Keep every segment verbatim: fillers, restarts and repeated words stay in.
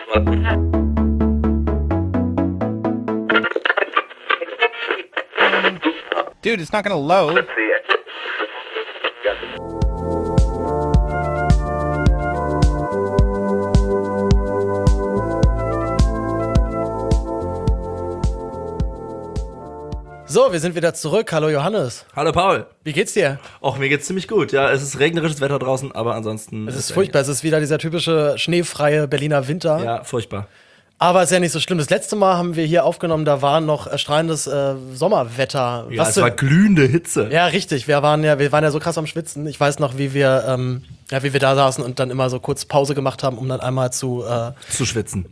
Dude, it's not gonna load. So, wir sind wieder zurück. Hallo Johannes. Hallo Paul. Wie geht's dir? Och, mir geht's ziemlich gut. Ja, es ist regnerisches Wetter draußen, aber ansonsten... Es ist furchtbar. Es ist wieder dieser typische schneefreie Berliner Winter. Ja, furchtbar. Aber es ist ja nicht so schlimm. Das letzte Mal haben wir hier aufgenommen, da war noch erstrahlendes äh, Sommerwetter. Ja, Was es du- war glühende Hitze. Ja, richtig. Wir waren ja, wir waren ja so krass am Schwitzen. Ich weiß noch, wie wir, ähm, ja, wie wir da saßen und dann immer so kurz Pause gemacht haben, um dann einmal zu, äh, Zu schwitzen.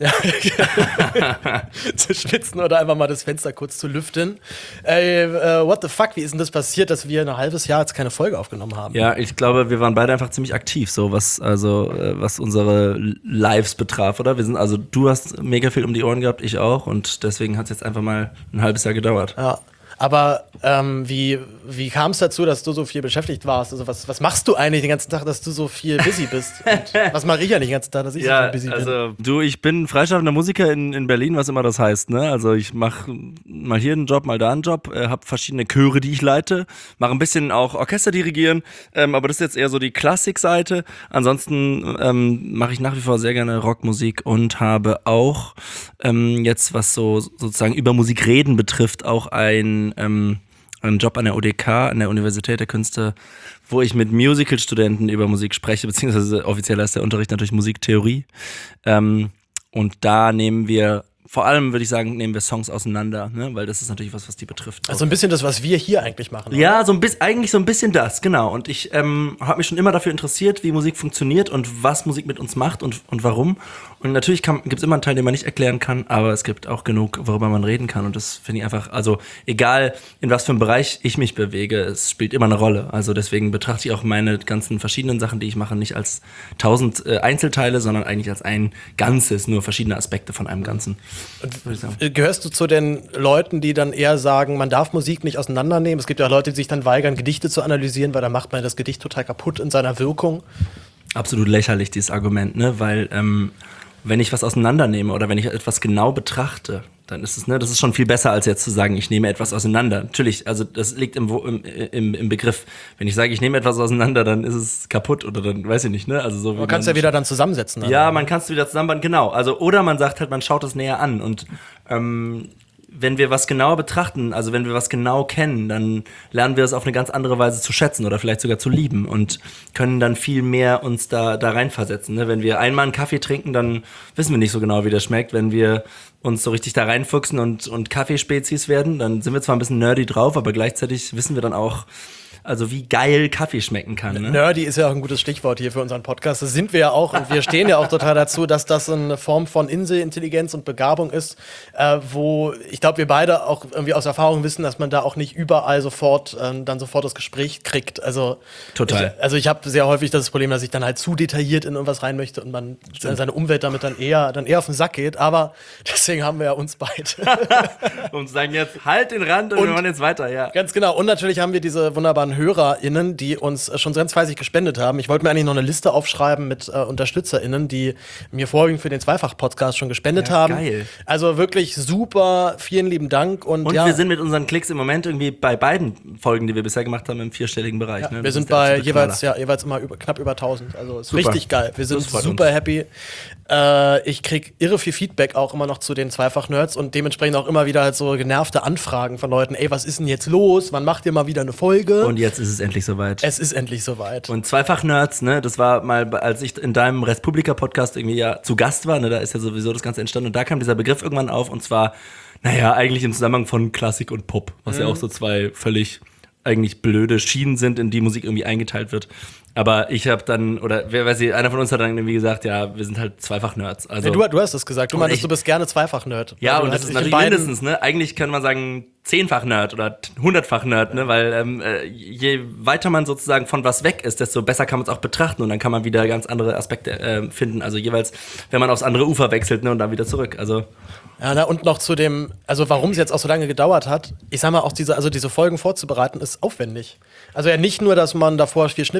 zu schwitzen oder einfach mal das Fenster kurz zu lüften. Ey, äh, what the fuck? Wie ist denn das passiert, dass wir ein halbes Jahr jetzt keine Folge aufgenommen haben? Ja, ich glaube, wir waren beide einfach ziemlich aktiv, so was, also, äh, was unsere Lives betraf, oder? Wir sind, also, du hast mega viel um die Ohren gehabt, ich auch, und deswegen hat es jetzt einfach mal ein halbes Jahr gedauert. Ja. Aber ähm, wie, wie kam es dazu, dass du so viel beschäftigt warst? Also was, was machst du eigentlich den ganzen Tag, dass du so viel busy bist? Und was mache ich ja nicht den ganzen Tag, dass ich so viel busy bin? also du, ich bin freischaffender Musiker in, in Berlin, was immer das heißt, ne? Also ich mache mal hier einen Job, mal da einen Job, äh, habe verschiedene Chöre, die ich leite, mache ein bisschen auch Orchester dirigieren, ähm, aber das ist jetzt eher so die Klassikseite. Ansonsten ähm, mache ich nach wie vor sehr gerne Rockmusik und habe auch ähm, jetzt, was so sozusagen über Musik reden betrifft, auch ein ähm, einen Job an der U D K, an der Universität der Künste, wo ich mit Musical-Studenten über Musik spreche, beziehungsweise offiziell heißt der Unterricht natürlich Musiktheorie. Ähm, und da nehmen wir, vor allem würde ich sagen, nehmen wir Songs auseinander, ne? Weil das ist natürlich was, was die betrifft. Also ein bisschen das, was wir hier eigentlich machen. Ja, so ein bisschen, eigentlich so ein bisschen das, genau. Und ich ähm, habe mich schon immer dafür interessiert, wie Musik funktioniert und was Musik mit uns macht und, und warum. Und natürlich gibt es immer einen Teil, den man nicht erklären kann, aber es gibt auch genug, worüber man reden kann. Und das finde ich einfach, also egal in was für einem Bereich ich mich bewege, es spielt immer eine Rolle. Also deswegen betrachte ich auch meine ganzen verschiedenen Sachen, die ich mache, nicht als tausend äh, Einzelteile, sondern eigentlich als ein Ganzes, nur verschiedene Aspekte von einem Ganzen. Und gehörst du zu den Leuten, die dann eher sagen, man darf Musik nicht auseinandernehmen? Es gibt ja auch Leute, die sich dann weigern, Gedichte zu analysieren, weil dann macht man das Gedicht total kaputt in seiner Wirkung. Absolut lächerlich, dieses Argument, ne? Weil ähm, wenn ich was auseinandernehme oder wenn ich etwas genau betrachte, dann ist es, ne, das ist schon viel besser, als jetzt zu sagen, ich nehme etwas auseinander. Natürlich, also das liegt im, im, im, im Begriff. Wenn ich sage, ich nehme etwas auseinander, dann ist es kaputt oder dann, weiß ich nicht, ne? Also so wie Man kann es ja wieder dann zusammensetzen. Ja, man kann es wieder zusammenbauen, genau. Also, oder man sagt halt, man schaut es näher an. Und ähm, wenn wir was genauer betrachten, also wenn wir was genau kennen, dann lernen wir es auf eine ganz andere Weise zu schätzen oder vielleicht sogar zu lieben und können dann viel mehr uns da, da reinversetzen. Ne? Wenn wir einmal einen Kaffee trinken, dann wissen wir nicht so genau, wie der schmeckt. Wenn wir uns so richtig da reinfuchsen und, und Kaffeespezies werden, dann sind wir zwar ein bisschen nerdy drauf, aber gleichzeitig wissen wir dann auch, also wie geil Kaffee schmecken kann. Ne? Nerdy ist ja auch ein gutes Stichwort hier für unseren Podcast. Das sind wir ja auch und wir stehen ja auch total dazu, dass das eine Form von Inselintelligenz und Begabung ist, äh, wo ich glaube, wir beide auch irgendwie aus Erfahrung wissen, dass man da auch nicht überall sofort äh, dann sofort das Gespräch kriegt. Also Total. Ich, also ich habe sehr häufig das Problem, dass ich dann halt zu detailliert in irgendwas rein möchte und man Stimmt. seine Umwelt damit dann eher dann eher auf den Sack geht. Aber deswegen haben wir ja uns beide. Und sagen jetzt, halt den Rand und, und wir machen jetzt weiter, ja. Ganz genau. Und natürlich haben wir diese wunderbaren HörerInnen, die uns schon ganz fleißig gespendet haben. Ich wollte mir eigentlich noch eine Liste aufschreiben mit äh, UnterstützerInnen, die mir vorwiegend für den Zweifach-Podcast schon gespendet Ja, haben. geil. Also wirklich super, vielen lieben Dank. Und, Und ja, wir sind mit unseren Klicks im Moment irgendwie bei beiden Folgen, die wir bisher gemacht haben, im vierstelligen Bereich. ja, ne? wir Das sind ist der bei absolute jeweils, Knaller. ja, jeweils immer über, knapp über tausend. Also ist Super. richtig geil. Wir sind Das freut super uns. happy. Äh, ich krieg irre viel Feedback auch immer noch zu den Zweifach-Nerds und dementsprechend auch immer wieder halt so genervte Anfragen von Leuten. Ey, was ist denn jetzt los? Wann macht ihr mal wieder eine Folge? Und jetzt ist es endlich soweit. es ist endlich soweit. Und Zweifach-Nerds, ne, das war mal, als ich in deinem Respublika-Podcast irgendwie ja zu Gast war, ne, da ist ja sowieso das Ganze entstanden und da kam dieser Begriff irgendwann auf und zwar, naja, eigentlich im Zusammenhang von Klassik und Pop, was Mhm. ja auch so zwei völlig eigentlich blöde Schienen sind, in die Musik irgendwie eingeteilt wird. Aber ich habe dann, oder wer weiß ich, einer von uns hat dann irgendwie gesagt, ja, wir sind halt Zweifach-Nerds. Also, Ja, du, du hast das gesagt. Du Und meintest, ich- du bist gerne Zweifach-Nerd. ja, Weil du und halt das ist dich in natürlich beiden- mindestens, ne? Eigentlich könnte man sagen zehnfach-Nerd oder hundertfach-Nerd, ne? Weil ähm, äh, je weiter man sozusagen von was weg ist, desto besser kann man es auch betrachten und dann kann man wieder ganz andere Aspekte äh, finden. Also jeweils, wenn man aufs andere Ufer wechselt, ne? Und dann wieder zurück. Also Ja, na, und noch zu dem, also warum es jetzt auch so lange gedauert hat, ich sag mal, auch diese, also diese Folgen vorzubereiten, ist aufwendig. Also ja nicht nur, dass man davor viel schnippeln muss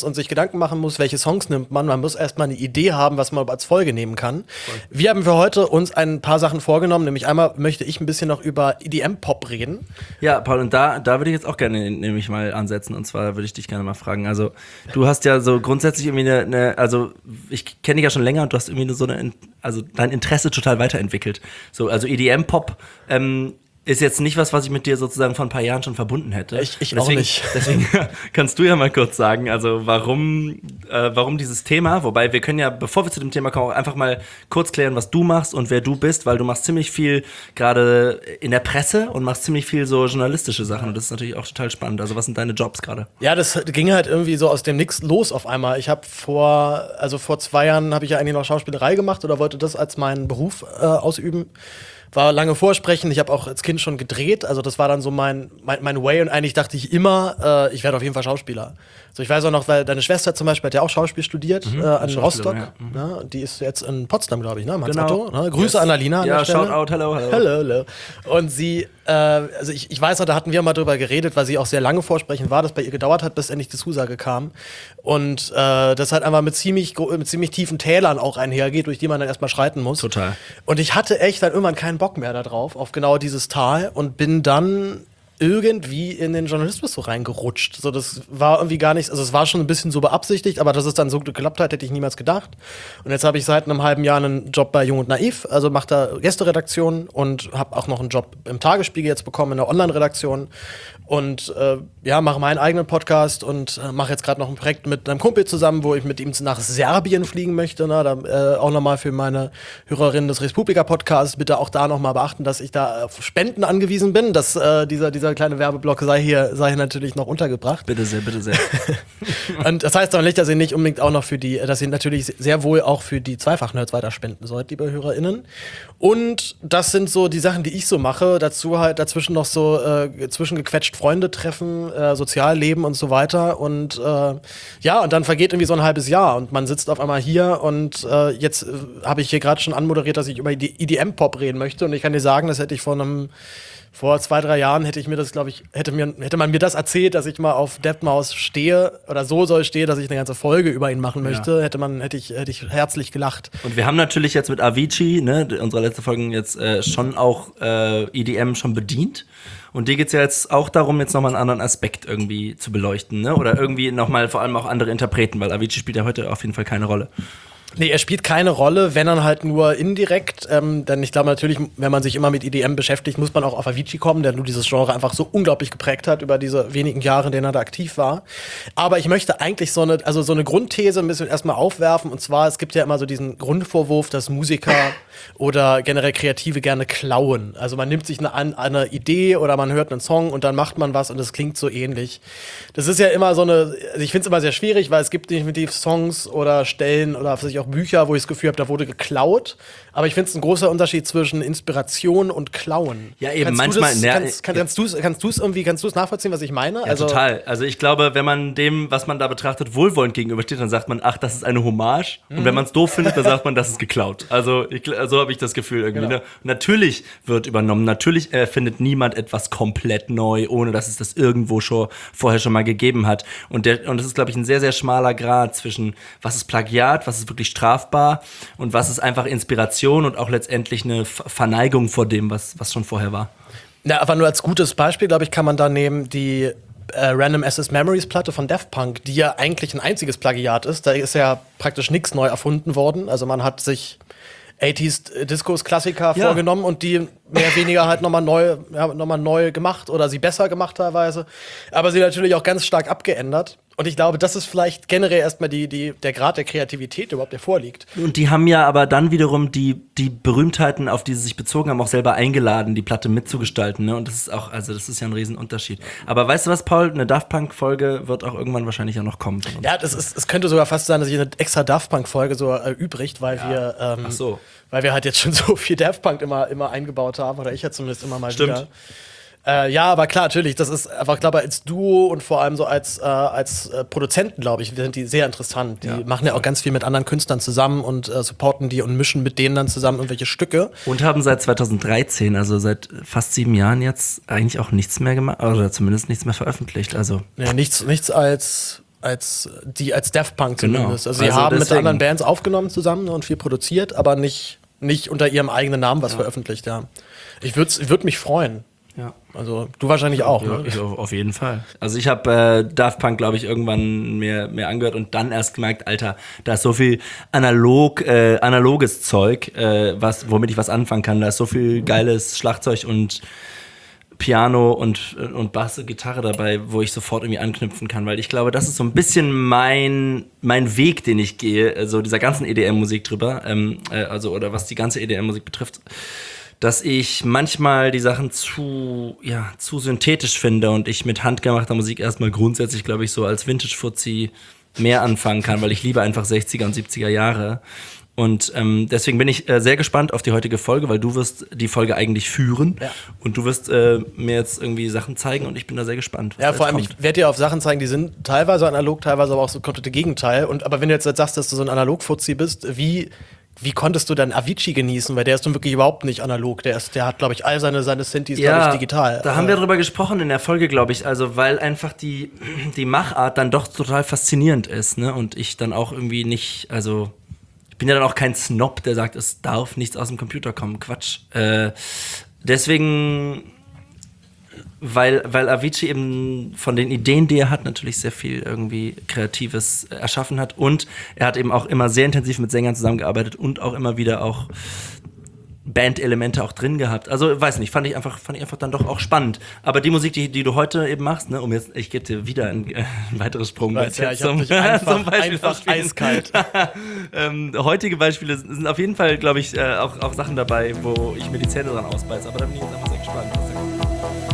und sich Gedanken machen muss, welche Songs nimmt man. Man muss erstmal eine Idee haben, was man als Folge nehmen kann. Voll. Wir haben für heute uns ein paar Sachen vorgenommen, nämlich einmal möchte ich ein bisschen noch über E D M-Pop reden. Ja, Paul, und da, da würde ich jetzt auch gerne nämlich mal ansetzen, und zwar würde ich dich gerne mal fragen, also du hast ja so grundsätzlich irgendwie eine, eine also ich kenne dich ja schon länger und du hast irgendwie so eine, also dein Interesse total weiterentwickelt. So, also E D M-Pop, ähm, ist jetzt nicht was, was ich mit dir sozusagen vor ein paar Jahren schon verbunden hätte. Ich, ich deswegen, auch nicht. Deswegen kannst du ja mal kurz sagen, also warum, äh, warum dieses Thema, wobei wir können ja, bevor wir zu dem Thema kommen, auch einfach mal kurz klären, was du machst und wer du bist, weil du machst ziemlich viel gerade in der Presse und machst ziemlich viel so journalistische Sachen und das ist natürlich auch total spannend. Also was sind deine Jobs gerade? Ja, das ging halt irgendwie so aus dem Nix los auf einmal. Ich habe vor, also vor zwei Jahren habe ich ja eigentlich noch Schauspielerei gemacht oder wollte das als meinen Beruf äh, ausüben. War lange Vorsprechen, ich habe auch als Kind schon gedreht, also das war dann so mein, mein, mein Way und eigentlich dachte ich immer, äh, ich werde auf jeden Fall Schauspieler. So, ich weiß auch noch, weil deine Schwester zum Beispiel hat ja auch Schauspiel studiert, mhm, äh, an Rostock. Ja. Mhm. Ja, die ist jetzt in Potsdam, glaube ich, ne? Genau. Ne? Grüße yes. an Alina. An ja, der Stelle. shout out, hello, hello. Hello, hello. Und sie, äh, also ich, ich weiß noch, da hatten wir mal drüber geredet, weil sie auch sehr lange Vorsprechen war, dass bei ihr gedauert hat, bis endlich die Zusage kam. Und äh, das halt einfach mit ziemlich, mit ziemlich tiefen Tälern auch einhergeht, durch die man dann erstmal schreiten muss. Total. Und ich hatte echt dann irgendwann keinen Bock mehr darauf, auf genau dieses Tal und bin dann irgendwie in den Journalismus so reingerutscht. So, das war irgendwie gar nichts, also es war schon ein bisschen so beabsichtigt, aber dass es dann so geklappt hat, hätte ich niemals gedacht. Und jetzt habe ich seit einem halben Jahr einen Job bei Jung und Naiv, also mache da Gästeredaktion und habe auch noch einen Job im Tagesspiegel jetzt bekommen, in der Online-Redaktion. Und äh, ja, mache meinen eigenen Podcast und äh, mache jetzt gerade noch ein Projekt mit einem Kumpel zusammen, wo ich mit ihm nach Serbien fliegen möchte. Ne? Da, äh, auch nochmal für meine Hörerinnen des Respublika-Podcasts bitte auch da nochmal beachten, dass ich da auf Spenden angewiesen bin. Dass äh, dieser, dieser kleine Werbeblock sei hier, sei hier natürlich noch untergebracht. Bitte sehr, bitte sehr. Und das heißt aber nicht, dass ihr nicht unbedingt auch noch für die, dass ihr natürlich sehr wohl auch für die Zweifach-Nerds weiter spenden sollt, liebe HörerInnen. Und das sind so die Sachen, die ich so mache. Dazu halt dazwischen noch so äh, zwischengequetscht Freunde treffen, äh, Sozialleben und so weiter. Und äh, ja, und dann vergeht irgendwie so ein halbes Jahr und man sitzt auf einmal hier und äh, jetzt äh, habe ich hier gerade schon anmoderiert, dass ich über die E D M-Pop reden möchte. Und ich kann dir sagen, das hätte ich vor einem Vor zwei, drei Jahren hätte ich mir das, glaube ich, hätte, mir, hätte man mir das erzählt, dass ich mal auf deadmau five stehe oder so soll stehe, dass ich eine ganze Folge über ihn machen möchte, ja. hätte man, hätte ich, hätte ich herzlich gelacht. Und wir haben natürlich jetzt mit Avicii, ne, unsere letzte Folge jetzt äh, schon auch äh, E D M schon bedient. Und dir geht's ja jetzt auch darum, jetzt nochmal einen anderen Aspekt irgendwie zu beleuchten, ne? Oder irgendwie nochmal vor allem auch andere Interpreten, weil Avicii spielt ja heute auf jeden Fall keine Rolle. Nee, er spielt keine Rolle, wenn dann halt nur indirekt. Ähm, denn ich glaube natürlich, wenn man sich immer mit E D M beschäftigt, muss man auch auf Avicii kommen, der nur dieses Genre einfach so unglaublich geprägt hat über diese wenigen Jahre, in denen er da aktiv war. Aber ich möchte eigentlich so eine, also so eine Grundthese ein bisschen erstmal aufwerfen. Und zwar, es gibt ja immer so diesen Grundvorwurf, dass Musiker oder generell Kreative gerne klauen. Also man nimmt sich eine, eine Idee oder man hört einen Song und dann macht man was und es klingt so ähnlich. Das ist ja immer so eine, also ich finde es immer sehr schwierig, weil es gibt definitiv Songs oder Stellen oder was weiß ich auch Bücher, wo ich das Gefühl habe, da wurde geklaut. Aber ich finde es ein großer Unterschied zwischen Inspiration und Klauen. Ja, eben, kannst manchmal. Du das, ja, kannst, kann, kannst du es kannst du's irgendwie, kannst du es nachvollziehen, was ich meine? Ja, also, total. Also ich glaube, wenn man dem, was man da betrachtet, wohlwollend gegenübersteht, dann sagt man, ach, das ist eine Hommage. Mhm. Und wenn man es doof findet, dann sagt man, das ist geklaut. Also ich, so habe ich das Gefühl irgendwie. Genau. Ne? Natürlich wird übernommen. Natürlich erfindet niemand etwas komplett neu, ohne dass es das irgendwo schon vorher schon mal gegeben hat. Und der, und das ist, glaube ich, ein sehr, sehr schmaler Grad zwischen, was ist Plagiat, was ist wirklich strafbar und was ist einfach Inspiration und auch letztendlich eine Verneigung vor dem, was, was schon vorher war. Ja, aber nur als gutes Beispiel, glaube ich, kann man da nehmen die äh, Random Access Memories Platte von Daft Punk, die ja eigentlich ein einziges Plagiat ist. Da ist ja praktisch nichts neu erfunden worden. Also man hat sich achtziger Discos-Klassiker ja. vorgenommen und die mehr oder weniger halt nochmal neu, ja, noch mal neu gemacht oder sie besser gemacht teilweise. Aber sie natürlich auch ganz stark abgeändert. Und ich glaube, das ist vielleicht generell erstmal die, die, der Grad der Kreativität überhaupt, der vorliegt. Und die haben ja aber dann wiederum die, die Berühmtheiten, auf die sie sich bezogen haben, auch selber eingeladen, die Platte mitzugestalten. Ne? Und das ist auch, also das ist ja ein Riesenunterschied. Aber weißt du was, Paul? Eine Daft Punk-Folge wird auch irgendwann wahrscheinlich auch noch kommen. Ja, das ist, es könnte sogar fast sein, dass ich eine extra Daft Punk-Folge so erübrigt, weil ja. wir ähm, Ach so. weil wir halt jetzt schon so viel Daft Punk immer, immer eingebaut haben. Oder ich ja zumindest immer mal Stimmt. wieder. Äh, ja, aber klar, natürlich, das ist einfach, glaube ich, als Duo und vor allem so als, äh, als äh, Produzenten, glaube ich, sind die sehr interessant. Die ja, machen ja auch ganz viel mit anderen Künstlern zusammen und äh, supporten die und mischen mit denen dann zusammen irgendwelche Stücke. Und haben seit zweitausenddreizehn, also seit fast sieben Jahren jetzt, eigentlich auch nichts mehr gemacht, oder zumindest nichts mehr veröffentlicht. Also Ja, nichts, nichts als als die als Daft Punk Genau. zumindest. Also sie Also haben mit deswegen. anderen Bands aufgenommen zusammen und viel produziert, aber nicht, nicht unter ihrem eigenen Namen was veröffentlicht, ja. Ich würde würd mich freuen. Ja. Also du wahrscheinlich auch, Ja, ne? ich auf, auf jeden Fall. Also ich habe äh, Daft Punk, glaube ich, irgendwann mehr, mehr angehört und dann erst gemerkt, Alter, da ist so viel analog, äh, analoges Zeug, äh, was, womit ich was anfangen kann. Da ist so viel geiles Schlagzeug und Piano und, und Bass, Gitarre dabei, wo ich sofort irgendwie anknüpfen kann, weil ich glaube, das ist so ein bisschen mein, mein Weg, den ich gehe, so also dieser ganzen E D M-Musik drüber, ähm, äh, also oder was die ganze E D M-Musik betrifft, dass ich manchmal die Sachen zu, ja, zu synthetisch finde und ich mit handgemachter Musik erstmal grundsätzlich, glaube ich, so als Vintage-Fuzzi mehr anfangen kann, weil ich liebe einfach sechziger und siebziger Jahre. Und ähm, deswegen bin ich äh, sehr gespannt auf die heutige Folge, weil du wirst die Folge eigentlich führen Ja. und du wirst äh, mir jetzt irgendwie Sachen zeigen und ich bin da sehr gespannt. was Ja, da vor jetzt allem, kommt. ich werde dir auf Sachen zeigen, die sind teilweise analog, teilweise aber auch so komplette Gegenteil. Und, aber wenn du jetzt sagst, dass du so ein Analog-Fuzzi bist, wie, wie konntest du dann Avicii genießen? Weil der ist nun wirklich überhaupt nicht analog. Der, ist, der hat, glaube ich, all seine, seine Synthes, glaube ich, digital. Da haben wir drüber gesprochen in der Folge, glaube ich, also weil einfach die, die Machart dann doch total faszinierend ist, ne? Und ich dann auch irgendwie nicht, also ich bin ja dann auch kein Snob, der sagt, es darf nichts aus dem Computer kommen. Quatsch. Äh, deswegen, weil, weil Avicii eben von den Ideen, die er hat, natürlich sehr viel irgendwie Kreatives erschaffen hat und er hat eben auch immer sehr intensiv mit Sängern zusammengearbeitet und auch immer wieder auch Bandelemente auch drin gehabt. Also, weiß nicht, fand ich einfach, fand ich einfach dann doch auch spannend. Aber die Musik, die, die du heute eben machst, ne, um jetzt, ich gebe dir wieder ein, äh, ein weiteres Sprungbrett. Ja, ich hab dich einfach, einfach eiskalt. ähm, heutige Beispiele sind auf jeden Fall, glaube ich, äh, auch, auch Sachen dabei, wo ich mir die Zähne dran ausbeiße. Aber da bin ich jetzt einfach sehr gespannt. Was da kommt.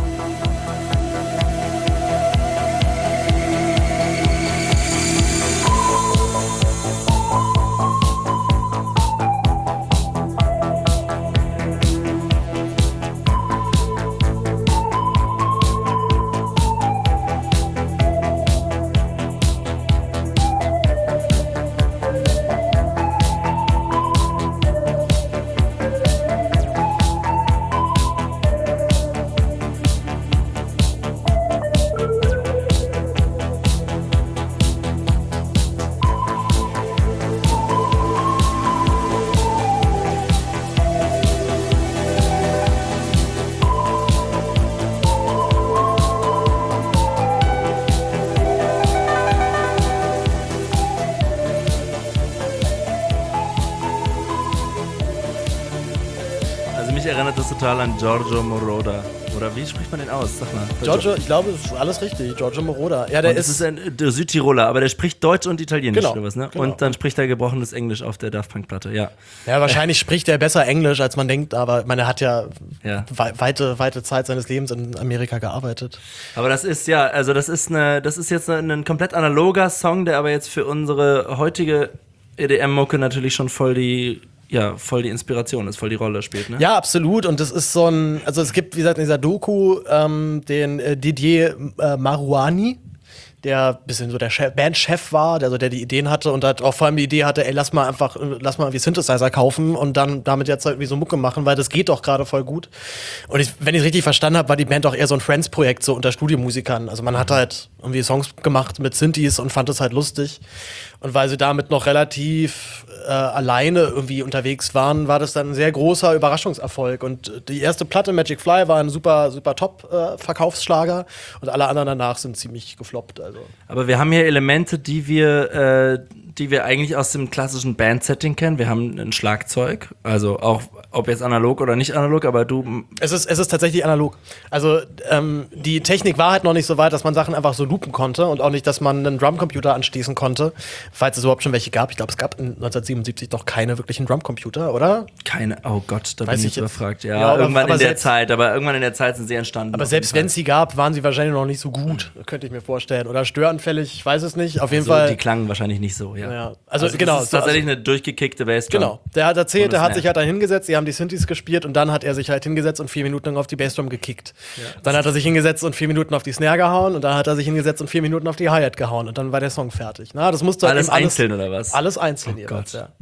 Also mich erinnert das total an Giorgio Moroder. Oder wie spricht man den aus? Sag mal. Giorgio, ich glaube, das ist alles richtig. Giorgio Moroder. Ja, der Und das ist. ist ein der Südtiroler, aber der spricht Deutsch und Italienisch Genau, oder was, ne? genau. Und dann spricht er gebrochenes Englisch auf der Daft Punk Platte, ja. Ja, wahrscheinlich spricht er besser Englisch, als man denkt, aber ich meine, er hat ja, Ja. wei- weite, weite Zeit seines Lebens in Amerika gearbeitet. Aber das ist ja, also das ist eine, das ist jetzt ein, ein komplett analoger Song, der aber jetzt für unsere heutige E D M-Mucke natürlich schon voll die, ja, voll die Inspiration ist, voll die Rolle spielt, ne? Ja, absolut. Und das ist so ein, also es gibt, wie gesagt, in dieser Doku ähm, den äh, Didier äh, Marouani, der ein bisschen so der Chef, Bandchef war, der so der die Ideen hatte und hat auch vor allem die Idee hatte, ey, lass mal einfach, äh, lass mal irgendwie Synthesizer kaufen und dann damit jetzt irgendwie so Mucke machen, weil das geht doch gerade voll gut. Und ich, wenn ich es richtig verstanden habe, war die Band auch eher so ein Friends-Projekt, so unter Studiomusikern. Also man hat halt irgendwie Songs gemacht mit Synthes und fand es halt lustig. Und weil sie damit noch relativ äh, alleine irgendwie unterwegs waren, war das dann ein sehr großer Überraschungserfolg. Und die erste Platte, Magic Fly, war ein super, super Top-Verkaufsschlager. und alle anderen danach sind ziemlich gefloppt. Also. Aber wir haben hier Elemente, die wir, äh, die wir eigentlich aus dem klassischen Band-Setting kennen. Wir haben ein Schlagzeug, also auch, ob jetzt analog oder nicht analog, aber du. Es ist, es ist tatsächlich analog. Also ähm, die Technik war halt noch nicht so weit, dass man Sachen einfach so loopen konnte und auch nicht, dass man einen Drumcomputer anschließen konnte, falls es überhaupt schon welche gab. Ich glaube, es gab in neunzehnhundertsiebenundsiebzig noch keine wirklichen Drumcomputer, oder? Keine, oh Gott, da Weiß bin ich ich jetzt- überfragt. Ja, Ja, aber- irgendwann aber in der selbst- Zeit, aber irgendwann in der Zeit sind sie entstanden. Aber auf selbst jeden wenn es sie gab, waren sie wahrscheinlich noch nicht so gut, könnte ich mir vorstellen. Oder störanfällig, ich weiß es nicht. Auf jeden Fall. Fall. So, die klangen wahrscheinlich nicht so, ja. Ja, also genau, Das ist so- tatsächlich eine durchgekickte Bassdrum. Genau. Der hat erzählt, Ohne der hat Snare. sich halt dann hingesetzt, die haben die Synthes gespielt und dann hat er sich halt hingesetzt und vier Minuten lang auf die Bassdrum gekickt. Dann hat er sich hingesetzt und vier Minuten auf die Snare gehauen und dann hat er sich hingesetzt und vier Minuten auf die Hi-Hat gehauen und dann war der Song fertig. Na, das musste Alles eben einzeln oder was? Alles einzeln Oh jeweils, Gott. ja.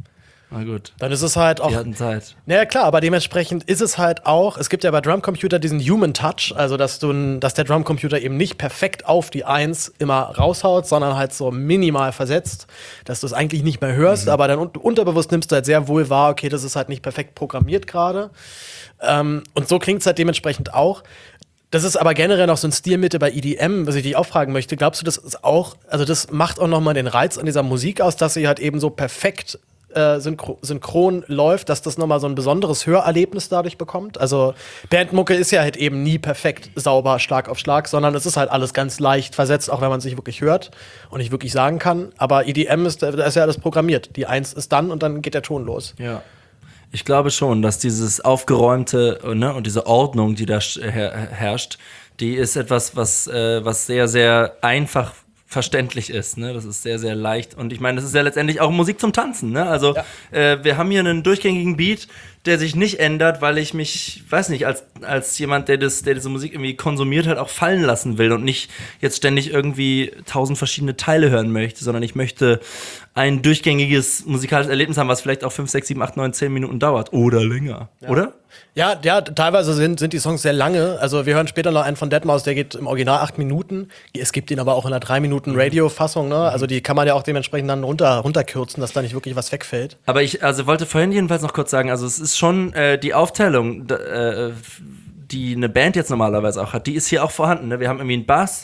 Na gut. Dann ist es halt auch. Wir hatten Zeit. Naja, klar, aber dementsprechend ist es halt auch, es gibt ja bei Drumcomputer diesen Human Touch, also dass du, n- dass der Drumcomputer eben nicht perfekt auf die Eins immer raushaut, sondern halt so minimal versetzt, dass du es eigentlich nicht mehr hörst, aber dann un unterbewusst nimmst du halt sehr wohl wahr, okay, das ist halt nicht perfekt programmiert gerade. Ähm, und so klingt es halt dementsprechend auch. Das ist aber generell noch so ein Stilmittel bei E D M, was ich dich auch fragen möchte. Glaubst du, das ist auch, also das macht auch noch mal den Reiz an dieser Musik aus, dass sie halt eben so perfekt äh, synchro synchron läuft, dass das noch mal so ein besonderes Hörerlebnis dadurch bekommt? Also Bandmucke ist ja halt eben nie perfekt sauber, Schlag auf Schlag, sondern es ist halt alles ganz leicht versetzt, auch wenn man es nicht wirklich hört und nicht wirklich sagen kann. Aber E D M ist, da ist ja alles programmiert. Die Eins ist dann und dann geht der Ton los. Ja. Ich glaube schon, dass dieses Aufgeräumte, ne, und diese Ordnung, die da sch- her herrscht, die ist etwas, was, äh, was sehr, sehr einfach verständlich ist. Ne? Das ist sehr, sehr leicht. Und ich meine, das ist ja letztendlich auch Musik zum Tanzen. Ne? Also Ja. äh, wir haben hier einen durchgängigen Beat, der sich nicht ändert, weil ich mich, weiß nicht, als, als jemand, der, das, der diese Musik irgendwie konsumiert hat, auch fallen lassen will und nicht jetzt ständig irgendwie tausend verschiedene Teile hören möchte, sondern ich möchte ein durchgängiges musikalisches Erlebnis haben, was vielleicht auch fünf, sechs, sieben, acht, neun, zehn Minuten dauert. Oder länger. Oder? Ja, ja, teilweise sind, sind die Songs sehr lange. Also wir hören später noch einen von deadmau five, der geht im Original acht Minuten. Es gibt ihn aber auch in einer drei Minuten Radio-Fassung, ne? Also die kann man ja auch dementsprechend dann runter, runterkürzen, dass da nicht wirklich was wegfällt. Aber ich also wollte vorhin jedenfalls noch kurz sagen, also es ist schon äh, die Aufteilung, d- äh, die eine Band jetzt normalerweise auch hat, die ist hier auch vorhanden. Ne? Wir haben irgendwie einen Bass,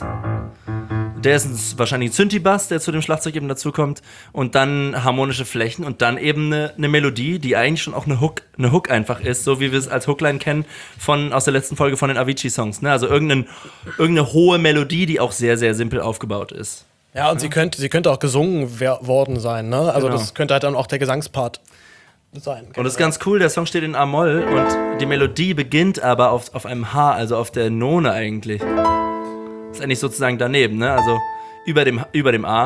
der ist ein, wahrscheinlich ein Synthi-Bass, der zu dem Schlagzeug eben dazukommt, und dann harmonische Flächen und dann eben eine, eine Melodie, die eigentlich schon auch eine Hook, eine Hook einfach ist, so wie wir es als Hookline kennen von, aus der letzten Folge von den Avicii-Songs. Ne? Also irgendein, irgendeine hohe Melodie, die auch sehr, sehr simpel aufgebaut ist. Ja, und sie könnte, sie könnte auch gesungen wer- worden sein, ne? Also Genau. das könnte halt dann auch der Gesangspart sein. Und das ist ganz cool, der Song steht in A-Moll und die Melodie beginnt aber auf, auf einem H, also auf der None eigentlich. Ist eigentlich sozusagen daneben, ne? Also über dem, über dem A.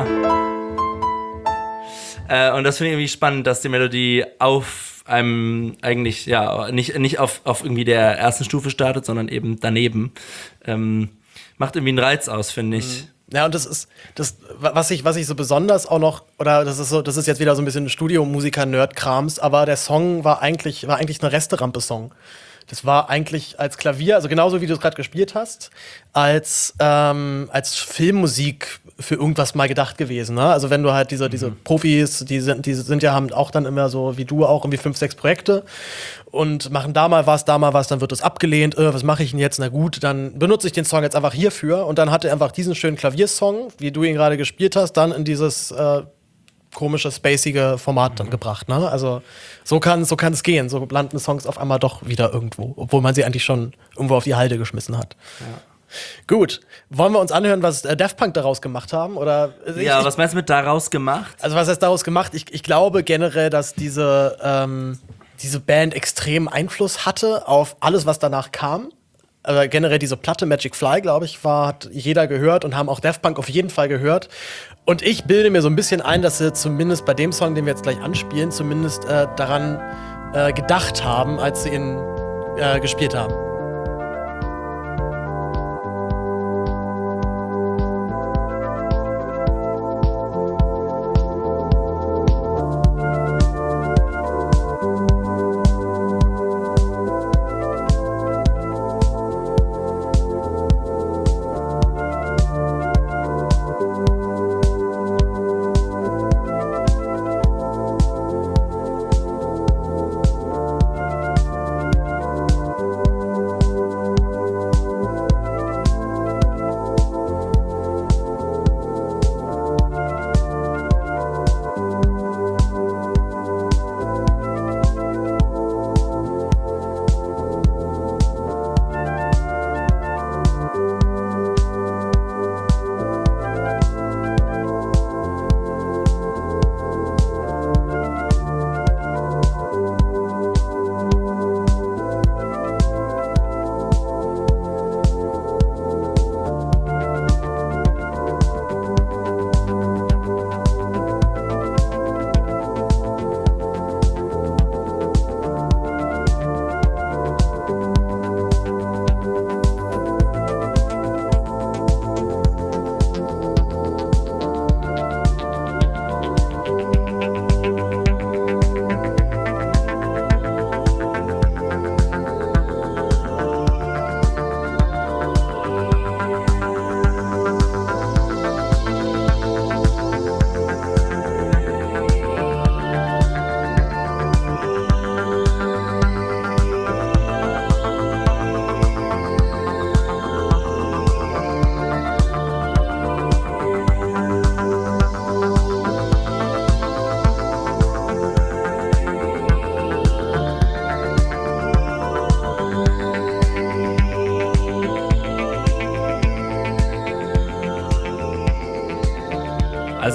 Äh, und das finde ich irgendwie spannend, dass die Melodie auf einem eigentlich, ja, nicht, nicht auf, auf irgendwie der ersten Stufe startet, sondern eben daneben. Ähm, macht irgendwie einen Reiz aus, finde ich. Ja, und das ist das, was ich, was ich so besonders auch noch, oder das ist so, das ist jetzt wieder so ein bisschen Studiomusiker-Nerd-Krams, aber der Song war eigentlich, war eigentlich ein Resterampe-Song. Das war eigentlich als Klavier, also genauso wie du es gerade gespielt hast, als, ähm, als Filmmusik für irgendwas mal gedacht gewesen. Ne? Also wenn du halt diese, diese Profis, die sind, die sind ja haben auch dann immer so wie du auch irgendwie fünf, sechs Projekte und machen da mal was, da mal was, dann wird das abgelehnt. Äh, was mache ich denn jetzt? Na gut, dann benutze ich den Song jetzt einfach hierfür und dann hat er einfach diesen schönen Klaviersong, wie du ihn gerade gespielt hast, dann in dieses äh, komische, spacige Format dann gebracht. Ne? Also so kann so kann es gehen. So landen Songs auf einmal doch wieder irgendwo, obwohl man sie eigentlich schon irgendwo auf die Halde geschmissen hat. Gut, wollen wir uns anhören, was äh, Daft Punk daraus gemacht haben? Oder, also Ja, ich, was meinst du mit daraus gemacht? also was heißt daraus gemacht? Ich, ich glaube generell, dass diese, ähm, diese Band extrem Einfluss hatte auf alles, was danach kam. Also generell diese Platte Magic Fly, glaube ich, war, hat jeder gehört und haben auch Daft Punk auf jeden Fall gehört. Und ich bilde mir so ein bisschen ein, dass sie zumindest bei dem Song, den wir jetzt gleich anspielen, zumindest äh, daran äh, gedacht haben, als sie ihn äh, gespielt haben.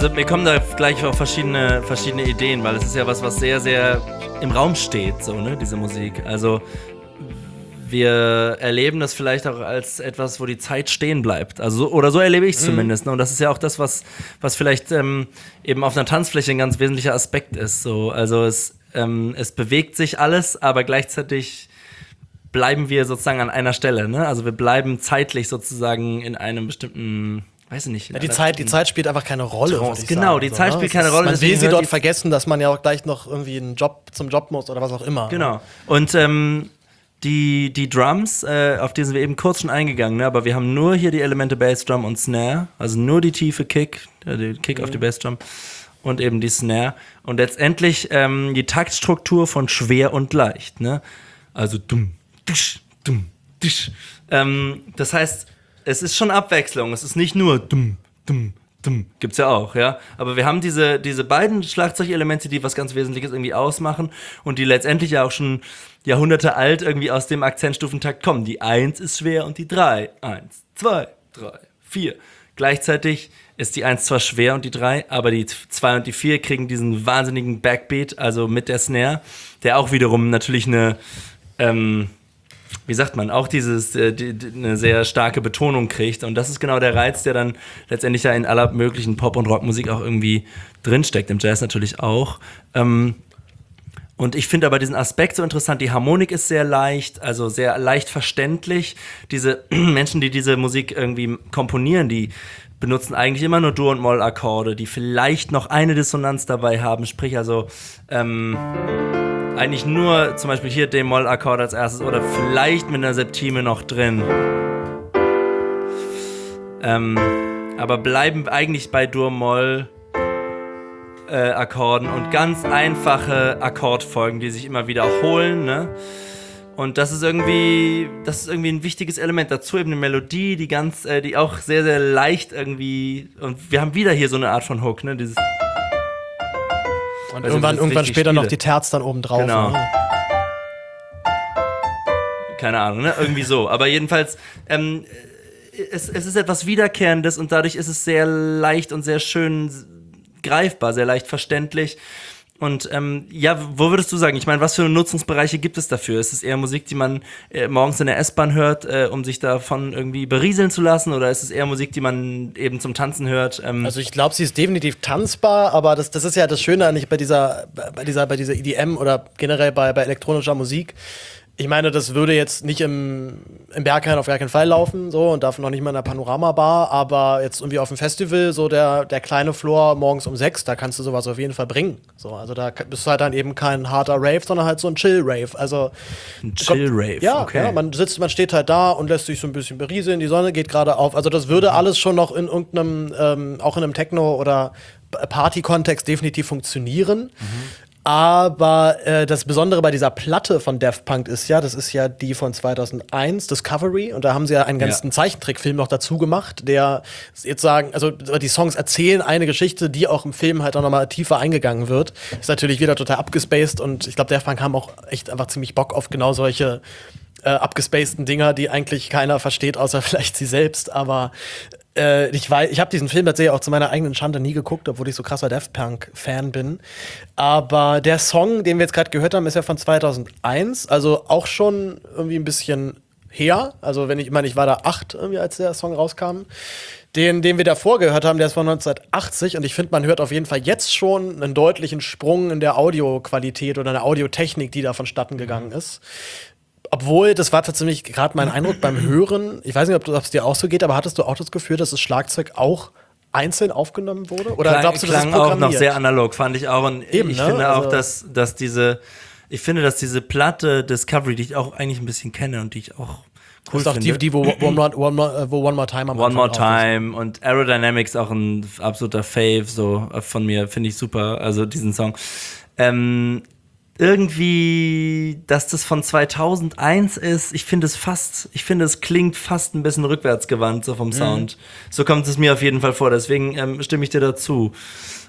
Also mir kommen da gleich auch verschiedene, verschiedene Ideen, weil es ist ja was, was sehr, sehr im Raum steht, so, ne, diese Musik. Also wir erleben das vielleicht auch als etwas, wo die Zeit stehen bleibt. Also so, oder so erlebe ich es mhm. zumindest. Ne? Und das ist ja auch das, was, was vielleicht ähm, eben auf einer Tanzfläche ein ganz wesentlicher Aspekt ist. So. Also es, ähm, es bewegt sich alles, aber gleichzeitig bleiben wir sozusagen an einer Stelle. Ne? Also wir bleiben zeitlich sozusagen in einem bestimmten, weiß ich nicht. Ja, die, Zeit, die Zeit spielt einfach keine Rolle. Trance. Genau, die so, Zeit ne? spielt keine Rolle. Man will sie dort vergessen, dass man ja auch gleich noch irgendwie einen Job zum Job muss oder was auch immer. Genau. Und ähm, die, die Drums, äh, auf die sind wir eben kurz schon eingegangen, ne? Aber wir haben nur hier die Elemente Bassdrum und Snare, also nur die tiefe Kick, äh, die Kick mhm. auf die Bassdrum und eben die Snare. Und letztendlich ähm, die Taktstruktur von schwer und leicht, ne? Also dumm, disch, dumm, disch. Ähm, das heißt, es ist schon Abwechslung, es ist nicht nur dumm, dumm, dumm. Gibt's ja auch, ja. Aber wir haben diese, diese beiden Schlagzeugelemente, die was ganz Wesentliches irgendwie ausmachen und die letztendlich ja auch schon Jahrhunderte alt irgendwie aus dem Akzentstufentakt kommen. Die Eins ist schwer und die Drei. Eins, zwei, drei, vier. Gleichzeitig ist die Eins zwar schwer und die Drei, aber die Zwei und die Vier kriegen diesen wahnsinnigen Backbeat, also mit der Snare, der auch wiederum natürlich eine, ähm, wie sagt man, auch dieses, äh, die, die, eine sehr starke Betonung kriegt. Und das ist genau der Reiz, der dann letztendlich ja in aller möglichen Pop- und Rockmusik auch irgendwie drinsteckt, im Jazz natürlich auch. Ähm, und ich finde aber diesen Aspekt so interessant, die Harmonik ist sehr leicht, also sehr leicht verständlich. Diese Menschen, die diese Musik irgendwie komponieren, die benutzen eigentlich immer nur Dur- und Moll-Akkorde, die vielleicht noch eine Dissonanz dabei haben, sprich also ähm, eigentlich nur zum Beispiel hier D-Moll-Akkord als erstes oder vielleicht mit einer Septime noch drin. Ähm, aber bleiben eigentlich bei Dur-Moll äh, Akkorden und ganz einfache Akkordfolgen, die sich immer wiederholen, ne? Und das ist irgendwie, das ist irgendwie ein wichtiges Element. Dazu eben eine Melodie, die ganz, äh, die auch sehr, sehr leicht irgendwie, und wir haben wieder hier so eine Art von Hook, ne? Dieses Und irgendwann, irgendwann später spiele. noch die Terz dann oben drauf. Genau. Ne? Keine Ahnung, ne? Irgendwie so. Aber jedenfalls, ähm, es, es ist etwas Wiederkehrendes und dadurch ist es sehr leicht und sehr schön greifbar, sehr leicht verständlich. Und ähm, ja, wo würdest du sagen, ich meine, was für Nutzungsbereiche gibt es dafür? Ist es eher Musik, die man äh, morgens in der S-Bahn hört, äh, um sich davon irgendwie berieseln zu lassen? Oder ist es eher Musik, die man eben zum Tanzen hört? Ähm also ich glaube, sie ist definitiv tanzbar, aber das, das ist ja das Schöne eigentlich bei dieser, bei dieser, bei dieser E D M oder generell bei, bei elektronischer Musik. Ich meine, das würde jetzt nicht im, im Berghain auf gar keinen Fall laufen, so, und dafür noch nicht mal in der Panorama-Bar, aber jetzt irgendwie auf dem Festival, so der, der kleine Floor morgens um sechs, da kannst du sowas auf jeden Fall bringen. So, also da bist du halt dann eben kein harter Rave, sondern halt so ein Chill-Rave. Also, ein Chill-Rave, ja, okay. Ja, man sitzt, man steht halt da und lässt sich so ein bisschen berieseln, die Sonne geht gerade auf. Also das würde alles schon noch in irgendeinem, ähm, auch in einem Techno- oder Party-Kontext definitiv funktionieren. Mhm. Aber äh, das Besondere bei dieser Platte von Daft Punk ist ja, das ist ja die von zweitausendeins, Discovery, und da haben sie ja einen ganzen ja. Zeichentrickfilm noch dazu gemacht, der jetzt sagen, also die Songs erzählen eine Geschichte, die auch im Film halt auch nochmal tiefer eingegangen wird. Ist natürlich wieder total abgespaced und ich glaube, Daft Punk haben auch echt einfach ziemlich Bock auf genau solche äh, abgespaceden Dinger, die eigentlich keiner versteht, außer vielleicht sie selbst, aber Äh, ich weiß, ich habe diesen Film tatsächlich auch zu meiner eigenen Schande nie geguckt, obwohl ich so krasser Daft Punk-Fan bin. Aber der Song, den wir jetzt gerade gehört haben, ist ja von zweitausendeins, also auch schon irgendwie ein bisschen her. Also wenn ich, ich meine, ich war da acht irgendwie, als der Song rauskam. Den, den wir davor gehört haben, der ist von neunzehnhundertachtzig und ich finde, man hört auf jeden Fall jetzt schon einen deutlichen Sprung in der Audioqualität oder in der Audiotechnik, die da vonstatten gegangen ist. Obwohl, das war tatsächlich gerade mein Eindruck beim Hören, ich weiß nicht, ob es dir auch so geht, aber hattest du auch das Gefühl, dass das Schlagzeug auch einzeln aufgenommen wurde? Oder Klang, glaubst du, das klang ist programmiert? auch noch sehr analog, fand ich auch. Und Eben, ich ne? finde also auch, dass, dass diese, ich finde, dass diese Platte Discovery, die ich auch eigentlich ein bisschen kenne und die ich auch cool ist auch finde. die, die wo, One More, One More, wo One More Time am One More Anfang Time und Aerodynamics auch ein absoluter Fave so von mir, finde ich super, also diesen Song. Ähm, irgendwie, dass das von zweitausendeins ist, ich finde es fast, ich finde es klingt fast ein bisschen rückwärtsgewandt so vom Sound. Mhm. So kommt es mir auf jeden Fall vor, deswegen ähm, stimme ich dir dazu.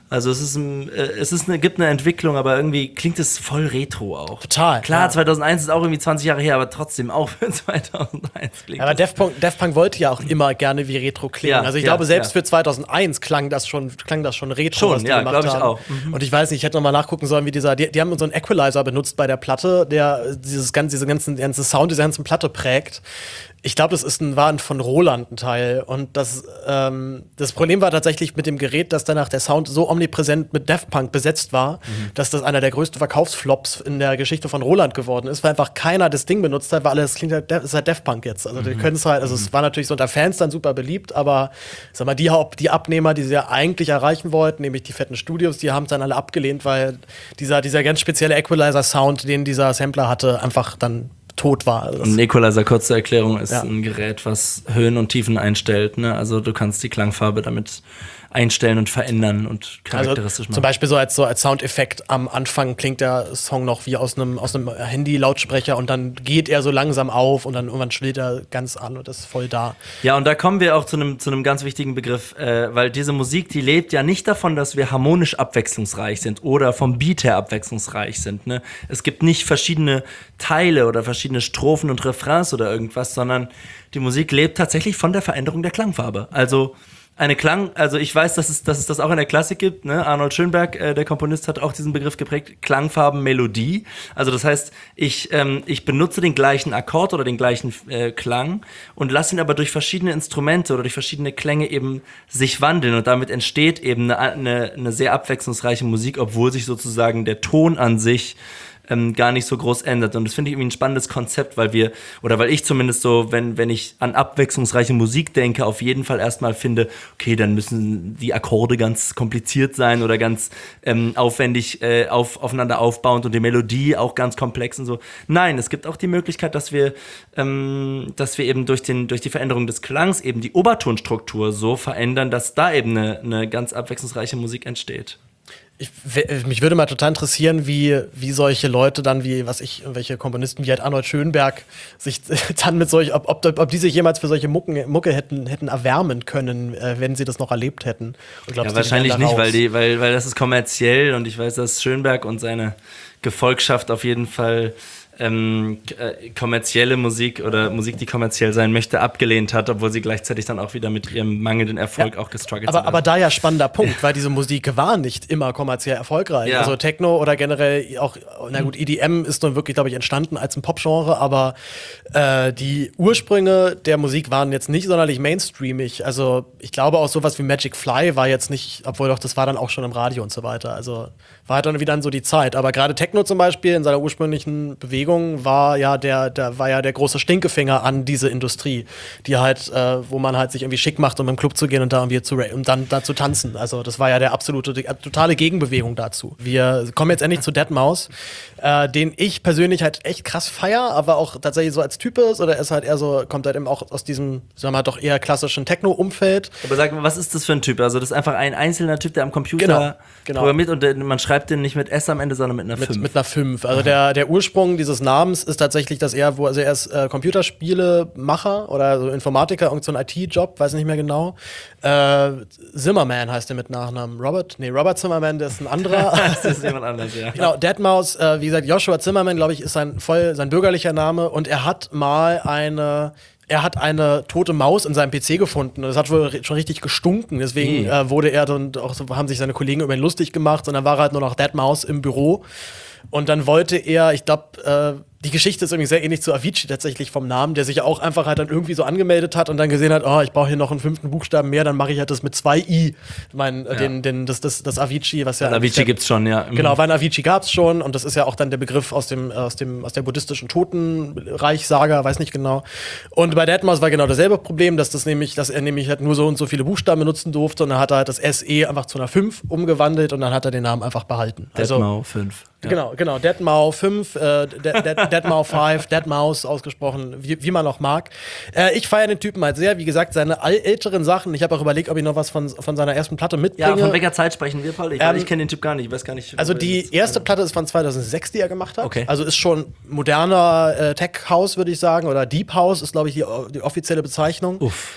Also es ist, ein, äh, es ist eine, gibt eine Entwicklung, aber irgendwie klingt es voll retro auch. Total. Klar, ja. zweitausendeins ist auch irgendwie zwanzig Jahre her, aber trotzdem auch für zweitausendeins klingt Aber das. Daft Punk, Daft Punk wollte ja auch immer gerne wie Retro klingen. Ja, also ich ja, glaube, selbst ja. für zweitauseins klang das schon, klang das schon Retro, Schon, was die ja, gemacht glaub ich haben. auch. Mhm. Und ich weiß nicht, ich hätte noch mal nachgucken sollen, wie dieser, die, die haben so einen Equalizer benutzt bei der Platte, der dieses ganze, diese ganzen, ganzen Sound dieser ganzen Platte prägt. Ich glaube, das ist ein, war ein von Roland ein Teil. Und das, ähm, das Problem war tatsächlich mit dem Gerät, dass danach der Sound so omnipräsent mit Daft Punk besetzt war, mhm. dass das einer der größten Verkaufsflops in der Geschichte von Roland geworden ist, weil einfach keiner das Ding benutzt hat, weil alles klingt halt, ist halt Daft Punk jetzt. Also die können es halt, also es war natürlich so unter Fans dann super beliebt, aber sag mal, die, die Abnehmer, die sie ja eigentlich erreichen wollten, nämlich die fetten Studios, die haben es dann alle abgelehnt, weil dieser, dieser ganz spezielle Equalizer-Sound, den dieser Sampler hatte, einfach dann tot war. Also und ein Equalizer, kurze Erklärung, ist ja. ein Gerät, was Höhen und Tiefen einstellt. Ne? Also du kannst die Klangfarbe damit einstellen und verändern und charakteristisch also, machen. Zum Beispiel so als, so als Soundeffekt am Anfang klingt der Song noch wie aus einem aus einem Handy-Lautsprecher und dann geht er so langsam auf und dann irgendwann schwillt er ganz an und ist voll da. Ja, und da kommen wir auch zu einem zu einem ganz wichtigen Begriff, äh, weil diese Musik, die lebt ja nicht davon, dass wir harmonisch abwechslungsreich sind oder vom Beat her abwechslungsreich sind. Ne? Es gibt nicht verschiedene Teile oder verschiedene Strophen und Refrains oder irgendwas, sondern die Musik lebt tatsächlich von der Veränderung der Klangfarbe. Also eine Klang, also ich weiß, dass es, dass es das auch in der Klassik gibt, ne? Arnold Schönberg, äh, der Komponist, hat auch diesen Begriff geprägt, Klangfarbenmelodie. Also das heißt, ich, ähm, ich benutze den gleichen Akkord oder den gleichen äh, Klang und lasse ihn aber durch verschiedene Instrumente oder durch verschiedene Klänge eben sich wandeln und damit entsteht eben eine, eine, eine sehr abwechslungsreiche Musik, obwohl sich sozusagen der Ton an sich Ähm, gar nicht so groß ändert. Und das finde ich irgendwie ein spannendes Konzept, weil wir, oder weil ich zumindest so, wenn, wenn ich an abwechslungsreiche Musik denke, auf jeden Fall erstmal finde, okay, dann müssen die Akkorde ganz kompliziert sein oder ganz ähm, aufwendig äh, auf, aufeinander aufbauend und die Melodie auch ganz komplex und so. Nein, es gibt auch die Möglichkeit, dass wir, ähm, dass wir eben durch, den, durch die Veränderung des Klangs eben die Obertonstruktur so verändern, dass da eben eine, eine ganz abwechslungsreiche Musik entsteht. Ich, mich würde mal total interessieren, wie, wie solche Leute dann, wie, was ich, welche Komponisten wie halt Arnold Schönberg sich dann mit solch, ob, ob, ob die sich jemals für solche Mucken, Mucke hätten, hätten erwärmen können, äh, wenn sie das noch erlebt hätten. Und glaubst, ja, wahrscheinlich nicht, raus? weil, die, weil, weil das ist kommerziell und ich weiß, dass Schönberg und seine Gefolgschaft auf jeden Fall ähm, äh, kommerzielle Musik oder Musik, die kommerziell sein möchte, abgelehnt hat, obwohl sie gleichzeitig dann auch wieder mit ihrem mangelnden Erfolg ja, auch gestruggelt aber, sind. aber da ja spannender Punkt, weil diese Musik war nicht immer kommerziell erfolgreich. Ja. Also Techno oder generell auch, na gut, E D M ist nun wirklich, glaube ich, entstanden als ein Popgenre, aber äh, die Ursprünge der Musik waren jetzt nicht sonderlich mainstreamig. Also ich glaube auch sowas wie Magic Fly war jetzt nicht, obwohl doch, das war dann auch schon im Radio und so weiter. Also war halt dann wieder so die Zeit. Aber gerade Techno zum Beispiel in seiner ursprünglichen Bewegung war ja der, der war ja der große Stinkefinger an diese Industrie, die halt, äh, wo man halt sich irgendwie schick macht, um im Club zu gehen und da irgendwie zu um dann da zu tanzen. Also das war ja der absolute, die totale Gegenbewegung dazu. Wir kommen jetzt endlich zu Deadmau5, äh, den ich persönlich halt echt krass feier, aber auch tatsächlich so als Typ ist, oder er ist halt eher so, kommt halt eben auch aus diesem, sagen wir mal, doch eher klassischen Techno-Umfeld. Aber sag mal, was ist das für ein Typ? Also das ist einfach ein einzelner Typ, der am Computer Genau, genau. programmiert und der, man schreibt den nicht mit S am Ende, sondern mit einer Mit, fünf. mit einer fünf. Also der, der Ursprung dieses Namens ist tatsächlich, dass er, wo, also er ist äh, Computerspielemacher oder so Informatiker, irgend so ein I T-Job, weiß nicht mehr genau. Äh, Zimmerman heißt er mit Nachnamen. Robert? Nee, Robert Zimmerman, der ist ein anderer. Das ist jemand anderes, ja. Genau, Deadmau5, äh, wie gesagt, Joshua Zimmerman, glaube ich, ist sein voll sein bürgerlicher Name und er hat mal eine Er hat eine tote Maus in seinem P C gefunden und das hat wohl schon richtig gestunken. Deswegen äh, wurde er dann auch so, haben sich seine Kollegen über ihn lustig gemacht und dann war er halt nur noch Deadmau5 im Büro. Und dann wollte er, ich glaube, äh, die Geschichte ist irgendwie sehr ähnlich zu Avicii tatsächlich vom Namen, der sich ja auch einfach halt dann irgendwie so angemeldet hat und dann gesehen hat, oh, ich brauche hier noch einen fünften Buchstaben mehr, dann mache ich halt das mit zwei I. Ich mein, ja. den, den, das, das, das Avicii, was ja. Also Avicii gibt's schon, ja. Genau, weil Avicii gab's schon und das ist ja auch dann der Begriff aus dem, aus dem, aus der buddhistischen Totenreich-Saga, weiß nicht genau. Und bei Deadmau5 war genau dasselbe Problem, dass das nämlich, dass er nämlich halt nur so und so viele Buchstaben benutzen durfte und dann hat er halt das S E einfach zu einer fünf umgewandelt und dann hat er den Namen einfach behalten. Deadmau fünf. Ja. Genau, genau. Deadmau fünf, äh, Deadmau fünf, Deadmau5 ausgesprochen, wie, wie man auch mag. Äh, ich feiere den Typen halt sehr. Wie gesagt, seine älteren Sachen. Ich habe auch überlegt, ob ich noch was von, von seiner ersten Platte mitbringe. Ja, von welcher Zeit sprechen wir, Paul? Ich, ähm, ich kenne den Typ gar nicht. Ich weiß gar nicht. Also die erste Platte ist von zweitausendsechs, die er gemacht hat. Okay. Also ist schon moderner äh, Tech House, würde ich sagen. Oder Deep House ist, glaube ich, die, die offizielle Bezeichnung. Uff.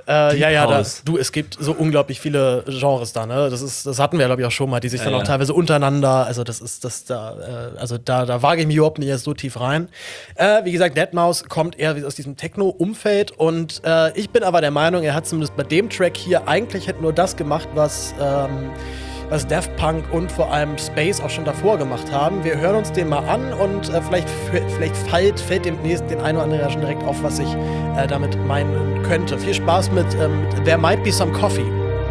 Äh, ja, ja, da, House. du, es gibt so unglaublich viele Genres da, ne? Das ist, das hatten wir, glaube ich, auch schon mal, die sich Ja, dann auch ja. teilweise untereinander, also das ist, das da, äh, also da, da wage ich mich überhaupt nicht erst so tief rein. Äh, wie gesagt, deadmau five kommt eher aus diesem Techno-Umfeld und äh, ich bin aber der Meinung, er hat zumindest bei dem Track hier eigentlich hätte nur das gemacht, was, ähm, was Daft Punk und vor allem Space auch schon davor gemacht haben. Wir hören uns den mal an und äh, vielleicht, vielleicht fällt, fällt demnächst den einen oder anderen ja schon direkt auf, was ich äh, damit meinen könnte. Viel Spaß mit ähm, There Might Be Some Coffee.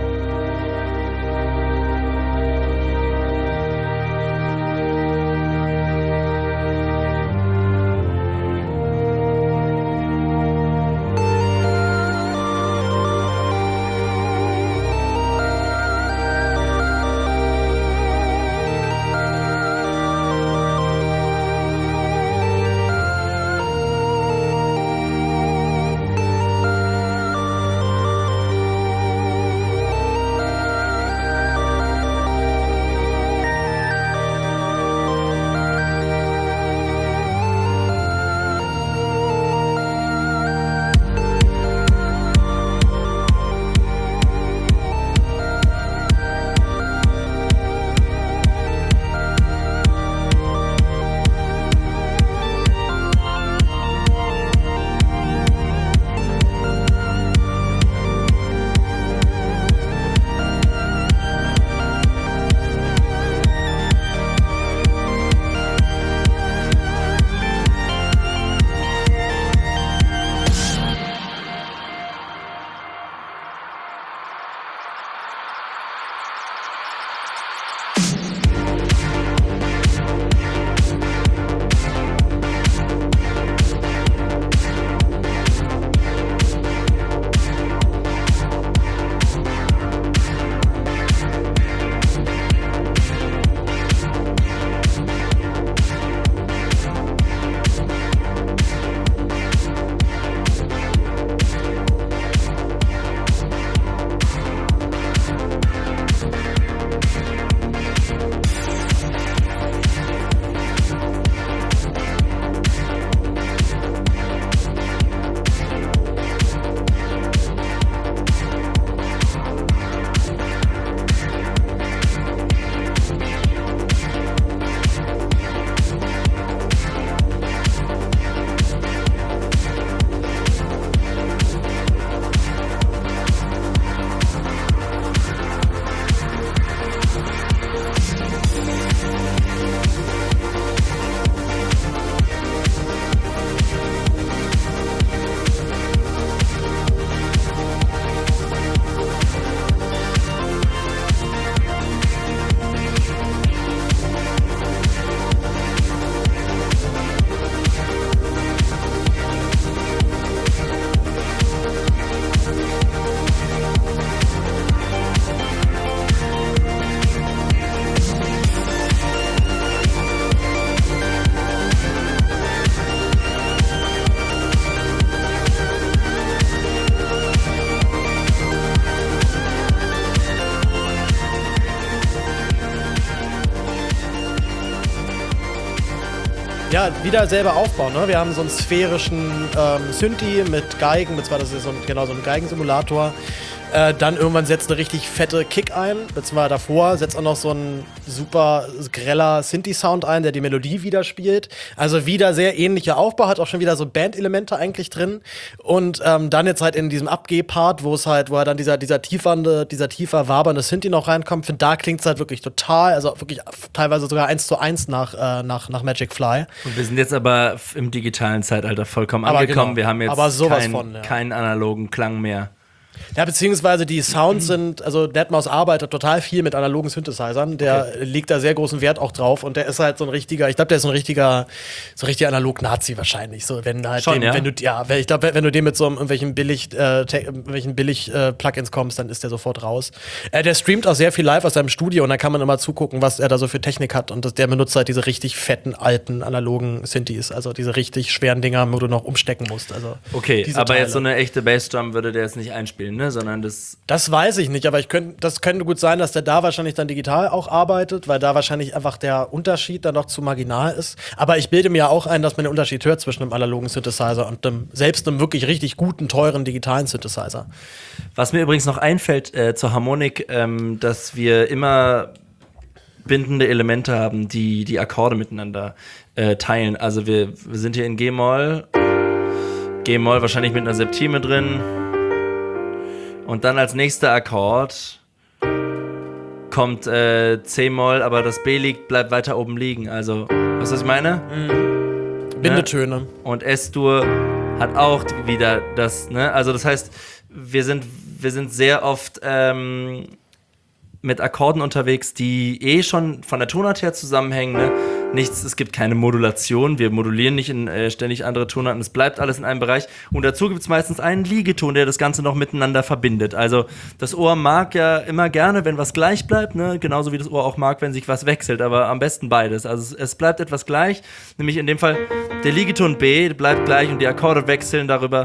Ja, wieder selber Aufbau, ne? Wir haben so einen sphärischen ähm, Synthi mit Geigen, beziehungsweise das ist so ein, genau so ein Geigensimulator. Äh, dann irgendwann setzt eine richtig fette Kick ein, beziehungsweise davor setzt auch noch so ein super greller Synthi-Sound ein, der die Melodie wieder spielt. Also wieder sehr ähnlicher Aufbau, hat auch schon wieder so Bandelemente eigentlich drin. Und ähm, dann jetzt halt in diesem Abgeh-Part, wo es halt, wo halt dann dieser, dieser tiefernde, dieser tiefer wabernde Synthi noch reinkommt, finde da klingt es halt wirklich total, also wirklich teilweise sogar eins zu eins nach, äh, nach, nach Magic Fly. Und wir sind jetzt aber im digitalen Zeitalter vollkommen Aber angekommen. genau, Wir haben jetzt aber sowas kein, von, ja. keinen analogen Klang mehr. Ja, beziehungsweise die Sounds sind, also deadmau five arbeitet total viel mit analogen Synthesizern. Der Okay. legt da sehr großen Wert auch drauf und der ist halt so ein richtiger, ich glaube, der ist so ein richtiger, so ein richtiger Analog-Nazi wahrscheinlich. So, wenn halt Schon, den, ja? wenn du, ja, wenn- ich glaube, wenn du dem mit so einem irgendwelchen billig, äh, te- irgendwelchen billig äh, Plugins kommst, dann ist der sofort raus. Äh, der streamt auch sehr viel live aus seinem Studio und da kann man immer zugucken, was er da so für Technik hat. Und das, der benutzt halt diese richtig fetten, alten, analogen Synthes, also diese richtig schweren Dinger, wo du noch umstecken musst. Also Okay, diese aber Teile. jetzt so eine echte Bassdrum würde der jetzt nicht einspielen spielen, ne? Sondern das. Das weiß ich nicht, aber ich könnt, das könnte gut sein, dass der da wahrscheinlich dann digital auch arbeitet, weil da wahrscheinlich einfach der Unterschied dann noch zu marginal ist. Aber ich bilde mir auch ein, dass man den Unterschied hört zwischen einem analogen Synthesizer und einem, selbst einem wirklich richtig guten, teuren digitalen Synthesizer. Was mir übrigens noch einfällt äh, zur Harmonik, ähm, dass wir immer bindende Elemente haben, die die Akkorde miteinander äh, teilen. Also wir, wir sind hier in G-Moll, G-Moll wahrscheinlich mit einer Septime drin und dann als nächster Akkord kommt äh, C-Moll, aber das B liegt, bleibt weiter oben liegen. Also, weißt du, was ich meine? Mhm. Bindetöne. Ne? Und S-Dur hat auch wieder das, ne? Also das heißt, wir sind, wir sind sehr oft ähm, mit Akkorden unterwegs, die eh schon von der Tonart her zusammenhängen, ne? Nichts, es gibt keine Modulation, wir modulieren nicht in äh, ständig andere Tonarten, es bleibt alles in einem Bereich und dazu gibt es meistens einen Liegeton, der das Ganze noch miteinander verbindet. Also das Ohr mag ja immer gerne, wenn was gleich bleibt, ne? Genauso wie das Ohr auch mag, wenn sich was wechselt, aber am besten beides. Also es, es bleibt etwas gleich, nämlich in dem Fall der Liegeton B bleibt gleich und die Akkorde wechseln darüber.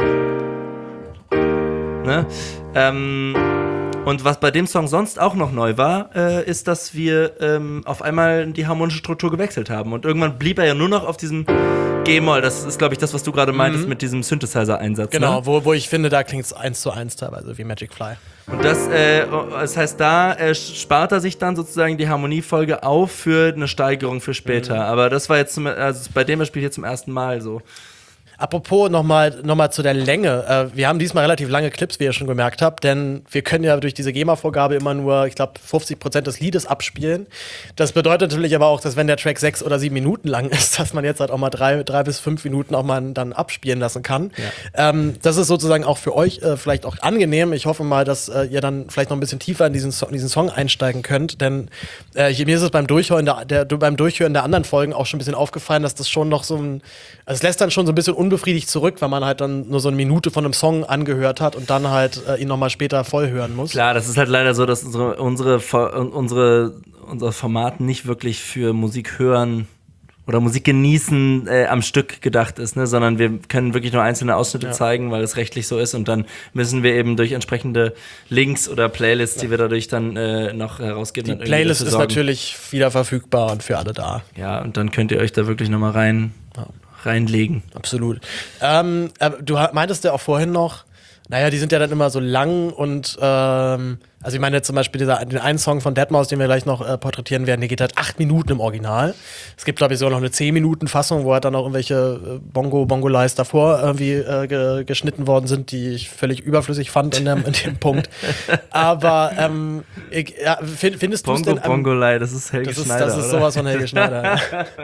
Ne? Ähm... Und was bei dem Song sonst auch noch neu war, äh, ist, dass wir ähm, auf einmal die harmonische Struktur gewechselt haben. Und irgendwann blieb er ja nur noch auf diesem G-Moll. Das ist, glaube ich, das, was du gerade meintest Mhm. mit diesem Synthesizer-Einsatz. Genau, ne? wo, wo ich finde, da klingt es eins zu eins teilweise wie Magic Fly. Und das, äh, das heißt, da äh, spart er sich dann sozusagen die Harmoniefolge auf für eine Steigerung für später. Mhm. Aber das war jetzt zum, also bei dem Spiel hier zum ersten Mal so. Apropos nochmal noch mal zu der Länge. Äh, wir haben diesmal relativ lange Clips, wie ihr schon gemerkt habt, denn wir können ja durch diese GEMA-Vorgabe immer nur, ich glaube, fünfzig Prozent des Liedes abspielen. Das bedeutet natürlich aber auch, dass wenn der Track sechs oder sieben Minuten lang ist, dass man jetzt halt auch mal drei, drei bis fünf Minuten auch mal dann abspielen lassen kann. Ja. Ähm, das ist sozusagen auch für euch äh, vielleicht auch angenehm. Ich hoffe mal, dass äh, ihr dann vielleicht noch ein bisschen tiefer in diesen, so in diesen Song einsteigen könnt, denn äh, mir ist es beim Durchhören der, der, beim Durchhören der anderen Folgen auch schon ein bisschen aufgefallen, dass das schon noch so ein, also es lässt dann schon so ein bisschen unbefriedigt zurück, weil man halt dann nur so eine Minute von einem Song angehört hat und dann halt äh, ihn nochmal später voll hören muss. Klar, das ist halt leider so, dass unsere, unsere, unsere, unser Format nicht wirklich für Musik hören oder Musik genießen äh, am Stück gedacht ist, ne? Sondern wir können wirklich nur einzelne Ausschnitte ja. zeigen, weil es rechtlich so ist und dann müssen wir eben durch entsprechende Links oder Playlists, die wir dadurch dann äh, noch herausgeben. Die Playlist ist natürlich wieder verfügbar und für alle da. Ja, und dann könnt ihr euch da wirklich nochmal rein, ja. reinlegen. Absolut. Ähm, du meintest ja auch vorhin noch, naja, die sind ja dann immer so lang und ähm, also ich meine zum Beispiel dieser, den einen Song von deadmau five, den wir gleich noch äh, porträtieren werden, der geht halt acht Minuten im Original. Es gibt, glaube ich, sogar noch eine zehn Minuten Fassung, wo halt dann auch irgendwelche äh, Bongo, Bongo-Lies davor irgendwie äh, ge geschnitten worden sind, die ich völlig überflüssig fand in dem, in dem Punkt. Aber ähm, ich, ja, find, findest du es denn... Bongo, Bongo-Lie, das ist Helge das ist, Schneider, Das ist oder? sowas von Helge Schneider.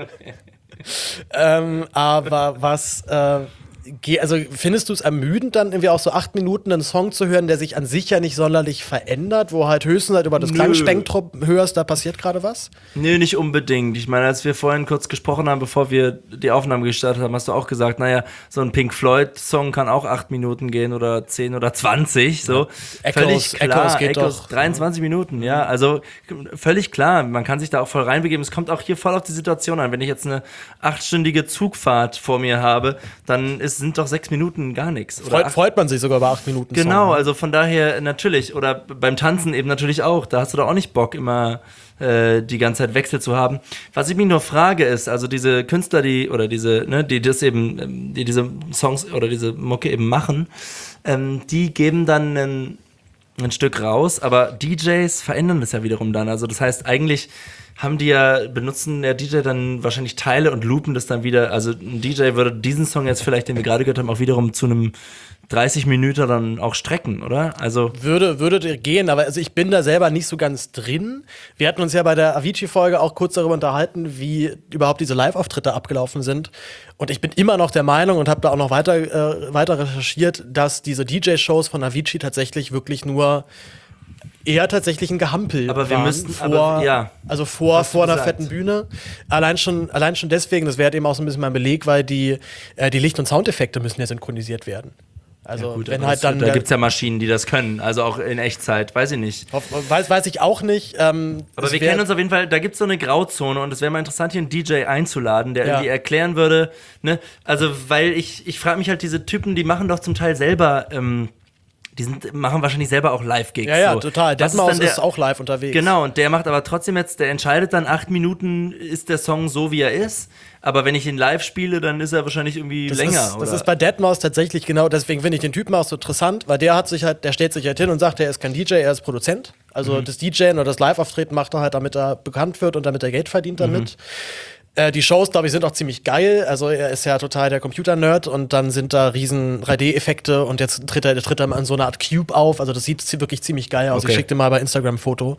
ähm, aber was... Äh, Also findest du es ermüdend, dann irgendwie auch so acht Minuten einen Song zu hören, der sich an sich ja nicht sonderlich verändert, wo halt höchstens halt über das Nö. Klangspektrum hörst, da passiert gerade was? Nee, nicht unbedingt. Ich meine, als wir vorhin kurz gesprochen haben, bevor wir die Aufnahme gestartet haben, hast du auch gesagt, naja, so ein Pink Floyd-Song kann auch acht Minuten gehen oder zehn oder zwanzig, so. Ja. Völlig Echoes, klar. Echoes geht Echoes, doch. dreiundzwanzig Minuten, ja. Also völlig klar, man kann sich da auch voll reinbegeben. Es kommt auch hier voll auf die Situation an. Wenn ich jetzt eine achtstündige Zugfahrt vor mir habe, dann ist, sind doch sechs Minuten gar nichts. Freut, freut man sich sogar über acht Minuten Genau, Song, ne? also von daher natürlich. Oder beim Tanzen eben natürlich auch. Da hast du doch auch nicht Bock, immer äh, die ganze Zeit Wechsel zu haben. Was ich mich nur frage ist, also diese Künstler, die, oder diese, ne, die das eben, die diese Songs oder diese Mucke eben machen, ähm, die geben dann einen, ein Stück raus, aber D Js verändern das ja wiederum dann. Also das heißt, eigentlich haben die ja, benutzen der D J dann wahrscheinlich Teile und loopen das dann wieder. Also ein D J würde diesen Song jetzt vielleicht, den wir gerade gehört haben, auch wiederum zu einem dreißig Minuten dann auch strecken, oder? Also Würde, würde gehen, aber also ich bin da selber nicht so ganz drin. Wir hatten uns ja bei der Avicii-Folge auch kurz darüber unterhalten, wie überhaupt diese Live-Auftritte abgelaufen sind. Und ich bin immer noch der Meinung und habe da auch noch weiter, äh, weiter recherchiert, dass diese D J-Shows von Avicii tatsächlich wirklich nur eher tatsächlich ein Gehampel aber wir waren müssten, vor, aber, ja. also vor, Hast du vor einer gesagt. fetten Bühne. Allein schon, allein schon deswegen, das wäre halt eben auch so ein bisschen mein Beleg, weil die, äh, die Licht- und Soundeffekte müssen ja synchronisiert werden. Also ja gut, wenn aber halt das, dann da der- gibt's ja Maschinen, die das können, also auch in Echtzeit, weiß ich nicht. Hoff- Weiß, weiß ich auch nicht. Ähm, Aber es wir wär- kennen uns auf jeden Fall, da gibt's so eine Grauzone und es wäre mal interessant, hier einen D J einzuladen, der Ja. irgendwie erklären würde, ne, also weil ich, ich frage mich halt, diese Typen, die machen doch zum Teil selber ähm, die sind, machen wahrscheinlich selber auch Live-Gigs. Ja, ja, so. total. Deadmau5 ist, ist auch live unterwegs. Genau, und der macht aber trotzdem jetzt, der entscheidet dann, acht Minuten ist der Song so, wie er ist. Aber wenn ich ihn live spiele, dann ist er wahrscheinlich irgendwie das länger. Ist, oder? Das ist bei Deadmau5 tatsächlich genau, deswegen finde ich den Typen auch so interessant, weil der hat sich halt, der stellt sich halt hin und sagt, er ist kein D J, er ist Produzent. Also mhm. das DJen oder das Live-Auftreten macht er halt, damit er bekannt wird und damit er Geld verdient damit. Mhm. Äh, die Shows, glaube ich, sind auch ziemlich geil. Also er ist ja total der Computer-Nerd und dann sind da riesen drei D-Effekte und jetzt tritt er, tritt er mal in so einer Art Cube auf. Also das sieht wirklich ziemlich geil aus. Okay. Ich schicke dir mal bei Instagram ein Foto.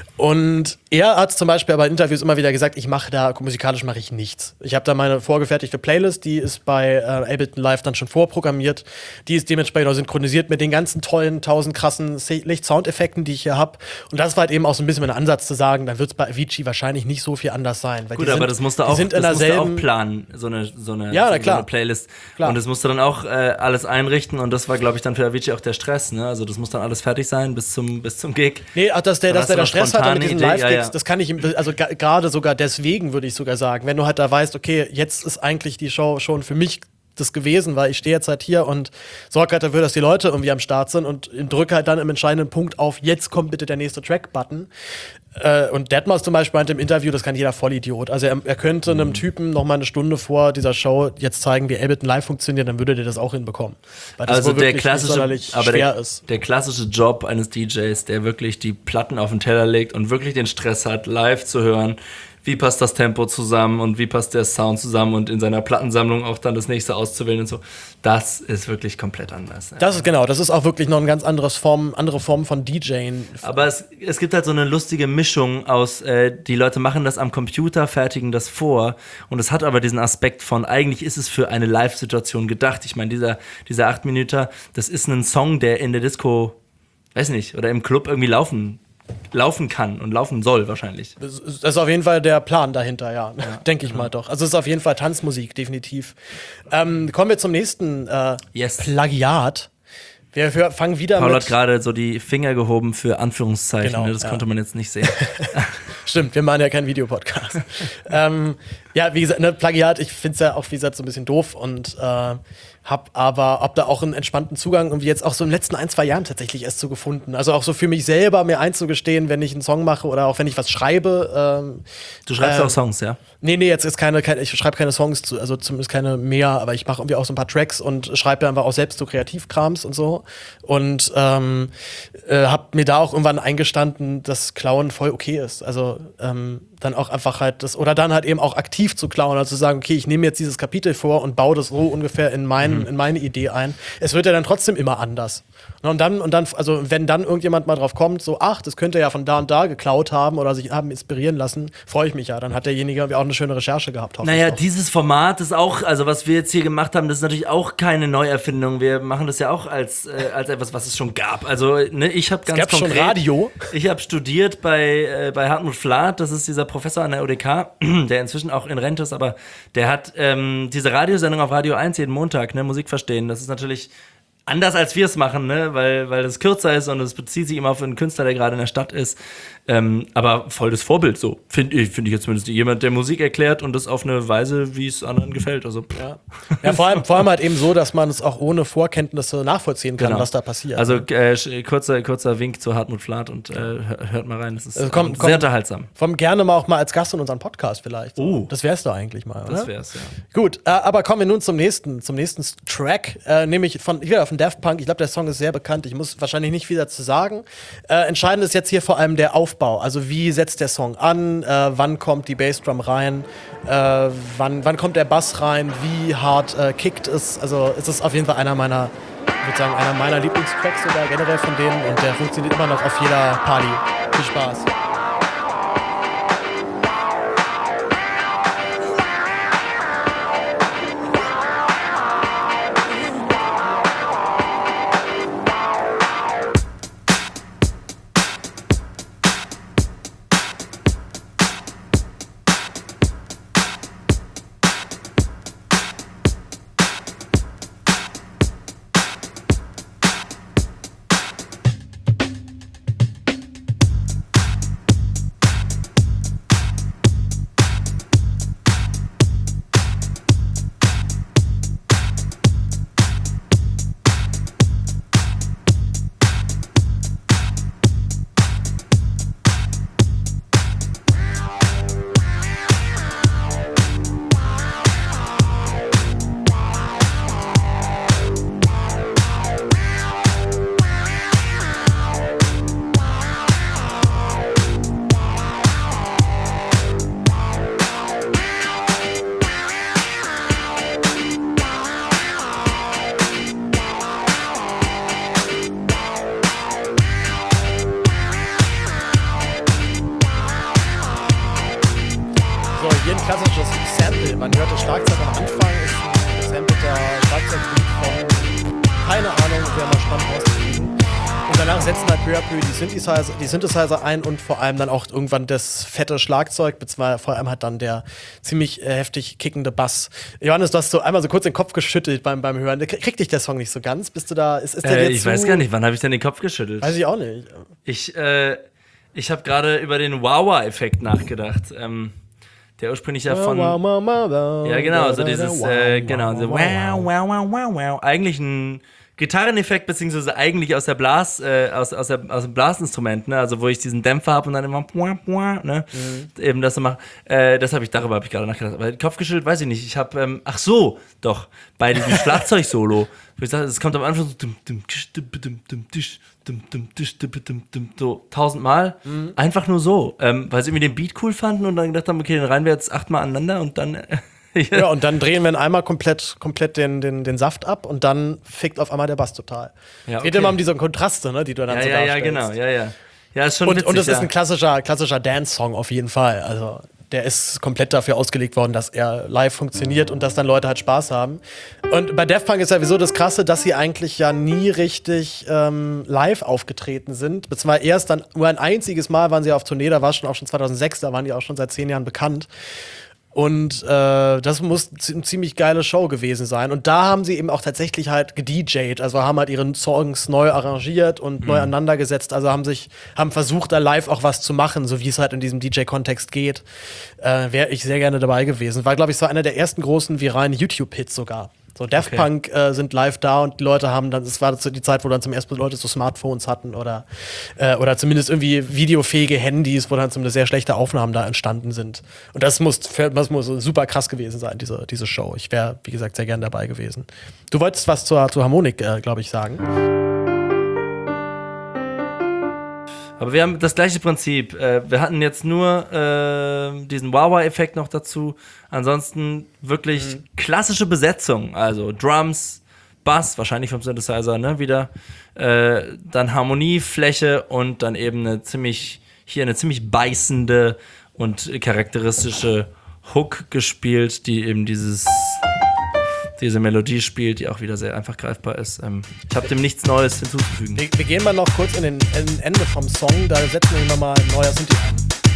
Und er hat zum Beispiel bei Interviews immer wieder gesagt, ich mache da, musikalisch mache ich nichts. Ich habe da meine vorgefertigte Playlist, die ist bei äh, Ableton Live dann schon vorprogrammiert. Die ist dementsprechend auch synchronisiert mit den ganzen tollen, tausend krassen Licht-Soundeffekten, die ich hier habe. Und das war halt eben auch so ein bisschen mein Ansatz zu sagen, dann wird es bei Avicii wahrscheinlich nicht so viel anders sein. Weil Gut, die aber sind, das musst du auch, sind das musst du auch selben planen, so eine, so eine, ja, so, na, klar. so eine Playlist. Klar. Und das musst du dann auch äh, alles einrichten und das war, glaube ich, dann für Avicii auch der Stress. Ne? Also das muss dann alles fertig sein bis zum, bis zum Gig. Nee, ach, dass der, dass der da Stress hat mit diesen Live-Gigs, ja, ja. das kann ich ihm, also gerade sogar deswegen würde ich sogar sagen, wenn du halt da weißt, okay, jetzt ist eigentlich die Show schon für mich das gewesen, weil ich stehe jetzt halt hier und sorge halt dafür, dass die Leute irgendwie am Start sind und drücke halt dann im entscheidenden Punkt auf, jetzt kommt bitte der nächste Track-Button. Äh, und Deadmau5 zum Beispiel meinte im Interview, das kann jeder Vollidiot. Also er, er könnte mhm. einem Typen noch mal eine Stunde vor dieser Show jetzt zeigen, wie Ableton Live funktioniert, dann würde der das auch hinbekommen. Weil das also wohl der klassische, aber schwer der, ist. der klassische Job eines D Js, der wirklich die Platten auf den Teller legt und wirklich den Stress hat, live zu hören, wie passt das Tempo zusammen und wie passt der Sound zusammen und in seiner Plattensammlung auch dann das nächste auszuwählen und so. Das ist wirklich komplett anders. Das ist genau, das ist auch wirklich noch eine ganz anderes Form, andere Form von DJing. Aber es, es gibt halt so eine lustige Mischung aus, äh, die Leute machen das am Computer, fertigen das vor und es hat aber diesen Aspekt von, eigentlich ist es für eine Live-Situation gedacht. Ich meine, dieser, dieser acht Minuten, das ist ein Song, der in der Disco, weiß nicht, oder im Club irgendwie laufen laufen kann und laufen soll wahrscheinlich. Das ist, das ist auf jeden Fall der Plan dahinter, ja. ja. Denke ich mhm. mal doch. Also es ist auf jeden Fall Tanzmusik, definitiv. Ähm, kommen wir zum nächsten äh, yes. Plagiat. Wir fangen wieder Paul mit... hat gerade so die Finger gehoben für Anführungszeichen, genau, ne? Das ja. konnte man jetzt nicht sehen. Stimmt, wir machen ja keinen Videopodcast. ähm, ja, wie gesagt, ne, Plagiat, ich finde es ja auch, wie gesagt, so ein bisschen doof und äh, hab aber hab da auch einen entspannten Zugang irgendwie jetzt auch so in den letzten ein, zwei Jahren tatsächlich erst so gefunden. Also auch so für mich selber mir einzugestehen, wenn ich einen Song mache oder auch wenn ich was schreibe. Ähm, du schreibst äh, auch Songs, ja? Nee, nee, jetzt ist keine, keine ich schreibe keine Songs, zu, also zumindest keine mehr, aber ich mache irgendwie auch so ein paar Tracks und schreibe einfach auch selbst so Kreativkrams und so. Und ähm, äh, hab mir da auch irgendwann eingestanden, dass Klauen voll okay ist. Also ähm, dann auch einfach halt das, oder dann halt eben auch aktiv zu klauen, also zu sagen, okay, ich nehme jetzt dieses Kapitel vor und baue das so ungefähr in, mein, mhm. in meine Idee ein. Es wird ja dann trotzdem immer anders. Und dann, und dann, also wenn dann irgendjemand mal drauf kommt, so, ach, das könnte er ja von da und da geklaut haben oder sich haben inspirieren lassen, freue ich mich ja. Dann hat derjenige irgendwie auch eine schöne Recherche gehabt. Naja, dieses Format ist auch, also was wir jetzt hier gemacht haben, das ist natürlich auch keine Neuerfindung. Wir machen das ja auch als, äh, als etwas, was es schon gab. Also, ne, ich habe ganz es gab konkret, schon Radio. Ich habe studiert bei, äh, bei Hartmut Flath, das ist dieser Professor an der U D K, der inzwischen auch in Rente ist, aber der hat ähm, diese Radiosendung auf Radio eins jeden Montag, ne, Musik verstehen. Das ist natürlich anders als wir es machen, ne? weil, weil es kürzer ist und es bezieht sich immer auf einen Künstler, der gerade in der Stadt ist. Ähm, aber voll das Vorbild, so finde ich, find ich jetzt zumindest. Jemand, der Musik erklärt und das auf eine Weise, wie es anderen gefällt. Also, ja, ja vor, allem, vor allem halt eben so, dass man es auch ohne Vorkenntnisse nachvollziehen kann, genau. was da passiert. Also äh, kurzer, kurzer Wink zu Hartmut Flath und äh, hört mal rein. Das ist also komm, sehr komm, unterhaltsam. Komm gerne mal auch mal als Gast in unseren Podcast vielleicht. Uh. Das wär's doch eigentlich mal, oder? Das wär's, ja. Gut, äh, aber kommen wir nun zum nächsten, zum nächsten Track, äh, nämlich von, wieder von Daft Punk. Ich glaube, der Song ist sehr bekannt. Ich muss wahrscheinlich nicht viel dazu sagen. Äh, entscheidend ist jetzt hier vor allem der Aufbau. Also wie setzt der Song an? Äh, wann kommt die Bassdrum rein? Äh, wann, wann kommt der Bass rein? Wie hart äh, kickt es? Also es ist auf jeden Fall einer meiner, ich würde sagen, einer meiner Lieblingstracks sogar generell von denen und der funktioniert immer noch auf jeder Party. Viel Spaß. wäre mal spannend rauszukriegen. Und danach setzen halt peu à peu die Synthesizer, die Synthesizer ein und vor allem dann auch irgendwann das fette Schlagzeug, beziehungsweise vor allem halt dann der ziemlich äh, heftig kickende Bass. Johannes, du hast so einmal so kurz den Kopf geschüttelt beim, beim Hören. Kriegt dich der Song nicht so ganz? Bist du da, ist, ist der Äh, dir ich zu, weiß gar nicht, wann habe ich denn den Kopf geschüttelt? Weiß ich auch nicht. Ich, äh, ich habe gerade über den Wawa-Effekt nachgedacht. Ähm, der ursprünglich ja von. Wow, wow, wow, wow, Ja, genau, also dieses, äh, wow, genau, wow, so wow, wow, wow, wow, wow, wow. Eigentlich ein Gitarreneffekt, beziehungsweise eigentlich aus der Blas, äh, aus, aus, der, aus dem Blasinstrument, ne? Also wo ich diesen Dämpfer habe und dann immer ne? Mhm. Eben das so mache. Äh, das habe ich, darüber habe ich gerade nachgedacht. Aber Kopf geschüttelt, weiß ich nicht. Ich habe, ähm, ach so, doch, bei diesem Schlagzeug-Solo. Ich sage, es kommt am Anfang so so tausendmal, mhm. einfach nur so, ähm, weil sie irgendwie den Beat cool fanden und dann gedacht haben, okay, dann reihen wir jetzt achtmal aneinander und dann äh, ja, und dann drehen wir einmal komplett, komplett den, den, den Saft ab und dann fickt auf einmal der Bass total. Ja, okay. Geht okay. immer um diese Kontraste, ne, die du dann ja, so ja, darstellst. Ja, genau, ja, ja. Ja, ist schon und, witzig, und das ja. ist ein klassischer, klassischer Dance-Song auf jeden Fall. Also der ist komplett dafür ausgelegt worden, dass er live funktioniert und dass dann Leute halt Spaß haben. Und bei Daft Punk ist ja sowieso das Krasse, dass sie eigentlich ja nie richtig ähm, live aufgetreten sind. Beziehungsweise erst dann nur ein einziges Mal waren sie auf Tournee, da war es schon auch schon zweitausendsechs, da waren die auch schon seit zehn Jahren bekannt. Und äh, das muss eine ziemlich geile Show gewesen sein. Und da haben sie eben auch tatsächlich halt gedee jayt, also haben halt ihre Songs neu arrangiert und mhm. neu aneinandergesetzt. Also haben sich, haben versucht, da live auch was zu machen, so wie es halt in diesem D J-Kontext geht. Äh, Wäre ich sehr gerne dabei gewesen. War, glaube ich, so einer der ersten großen viralen YouTube-Hits sogar. So Daft Okay. Punk äh, sind live da und die Leute haben dann, es war so die Zeit, wo dann zum ersten Mal Leute so Smartphones hatten oder, äh, oder zumindest irgendwie videofähige Handys, wo dann zumindest sehr schlechte Aufnahmen da entstanden sind. Und das muss, das muss super krass gewesen sein, diese, diese Show. Ich wäre, wie gesagt, sehr gern dabei gewesen. Du wolltest was zur, zur Harmonik, äh, glaube ich, sagen. Aber wir haben das gleiche Prinzip. Äh, wir hatten jetzt nur äh, diesen Wawa-Effekt noch dazu. Ansonsten wirklich mhm. klassische Besetzung. Also Drums, Bass, wahrscheinlich vom Synthesizer, ne, wieder. Äh, dann Harmoniefläche und dann eben eine ziemlich, hier eine ziemlich beißende und charakteristische Hook gespielt, die eben dieses diese Melodie spielt, die auch wieder sehr einfach greifbar ist. Ähm, ich habe dem nichts Neues hinzuzufügen. Wir, wir gehen mal noch kurz in den in Ende vom Song, da setzen wir mal ein neuer Synthi ein.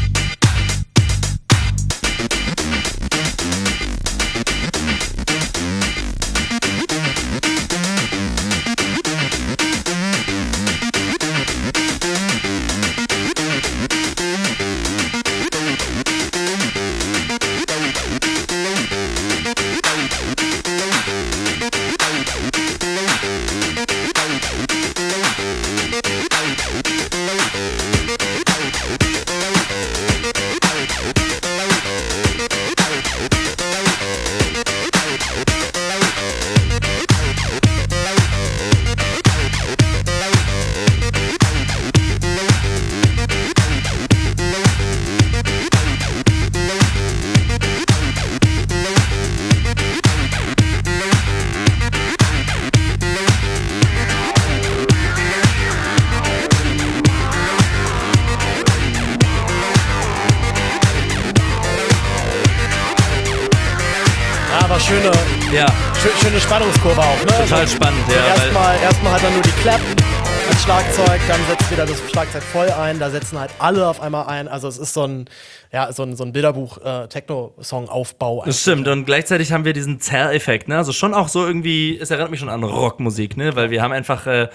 Schöne, ja. schö schöne Spannungskurve auch, ne? Total also, spannend, ja. Erstmal erst hat er nur die Clap als Schlagzeug, dann setzt wieder das Schlagzeug voll ein, da setzen halt alle auf einmal ein. Also es ist so ein, ja, so ein, so ein Bilderbuch-Techno-Song-Aufbau. Das stimmt, und gleichzeitig haben wir diesen Zerr-Effekt, ne? Also schon auch so irgendwie, es erinnert mich schon an Rockmusik, ne? Weil wir haben einfach äh,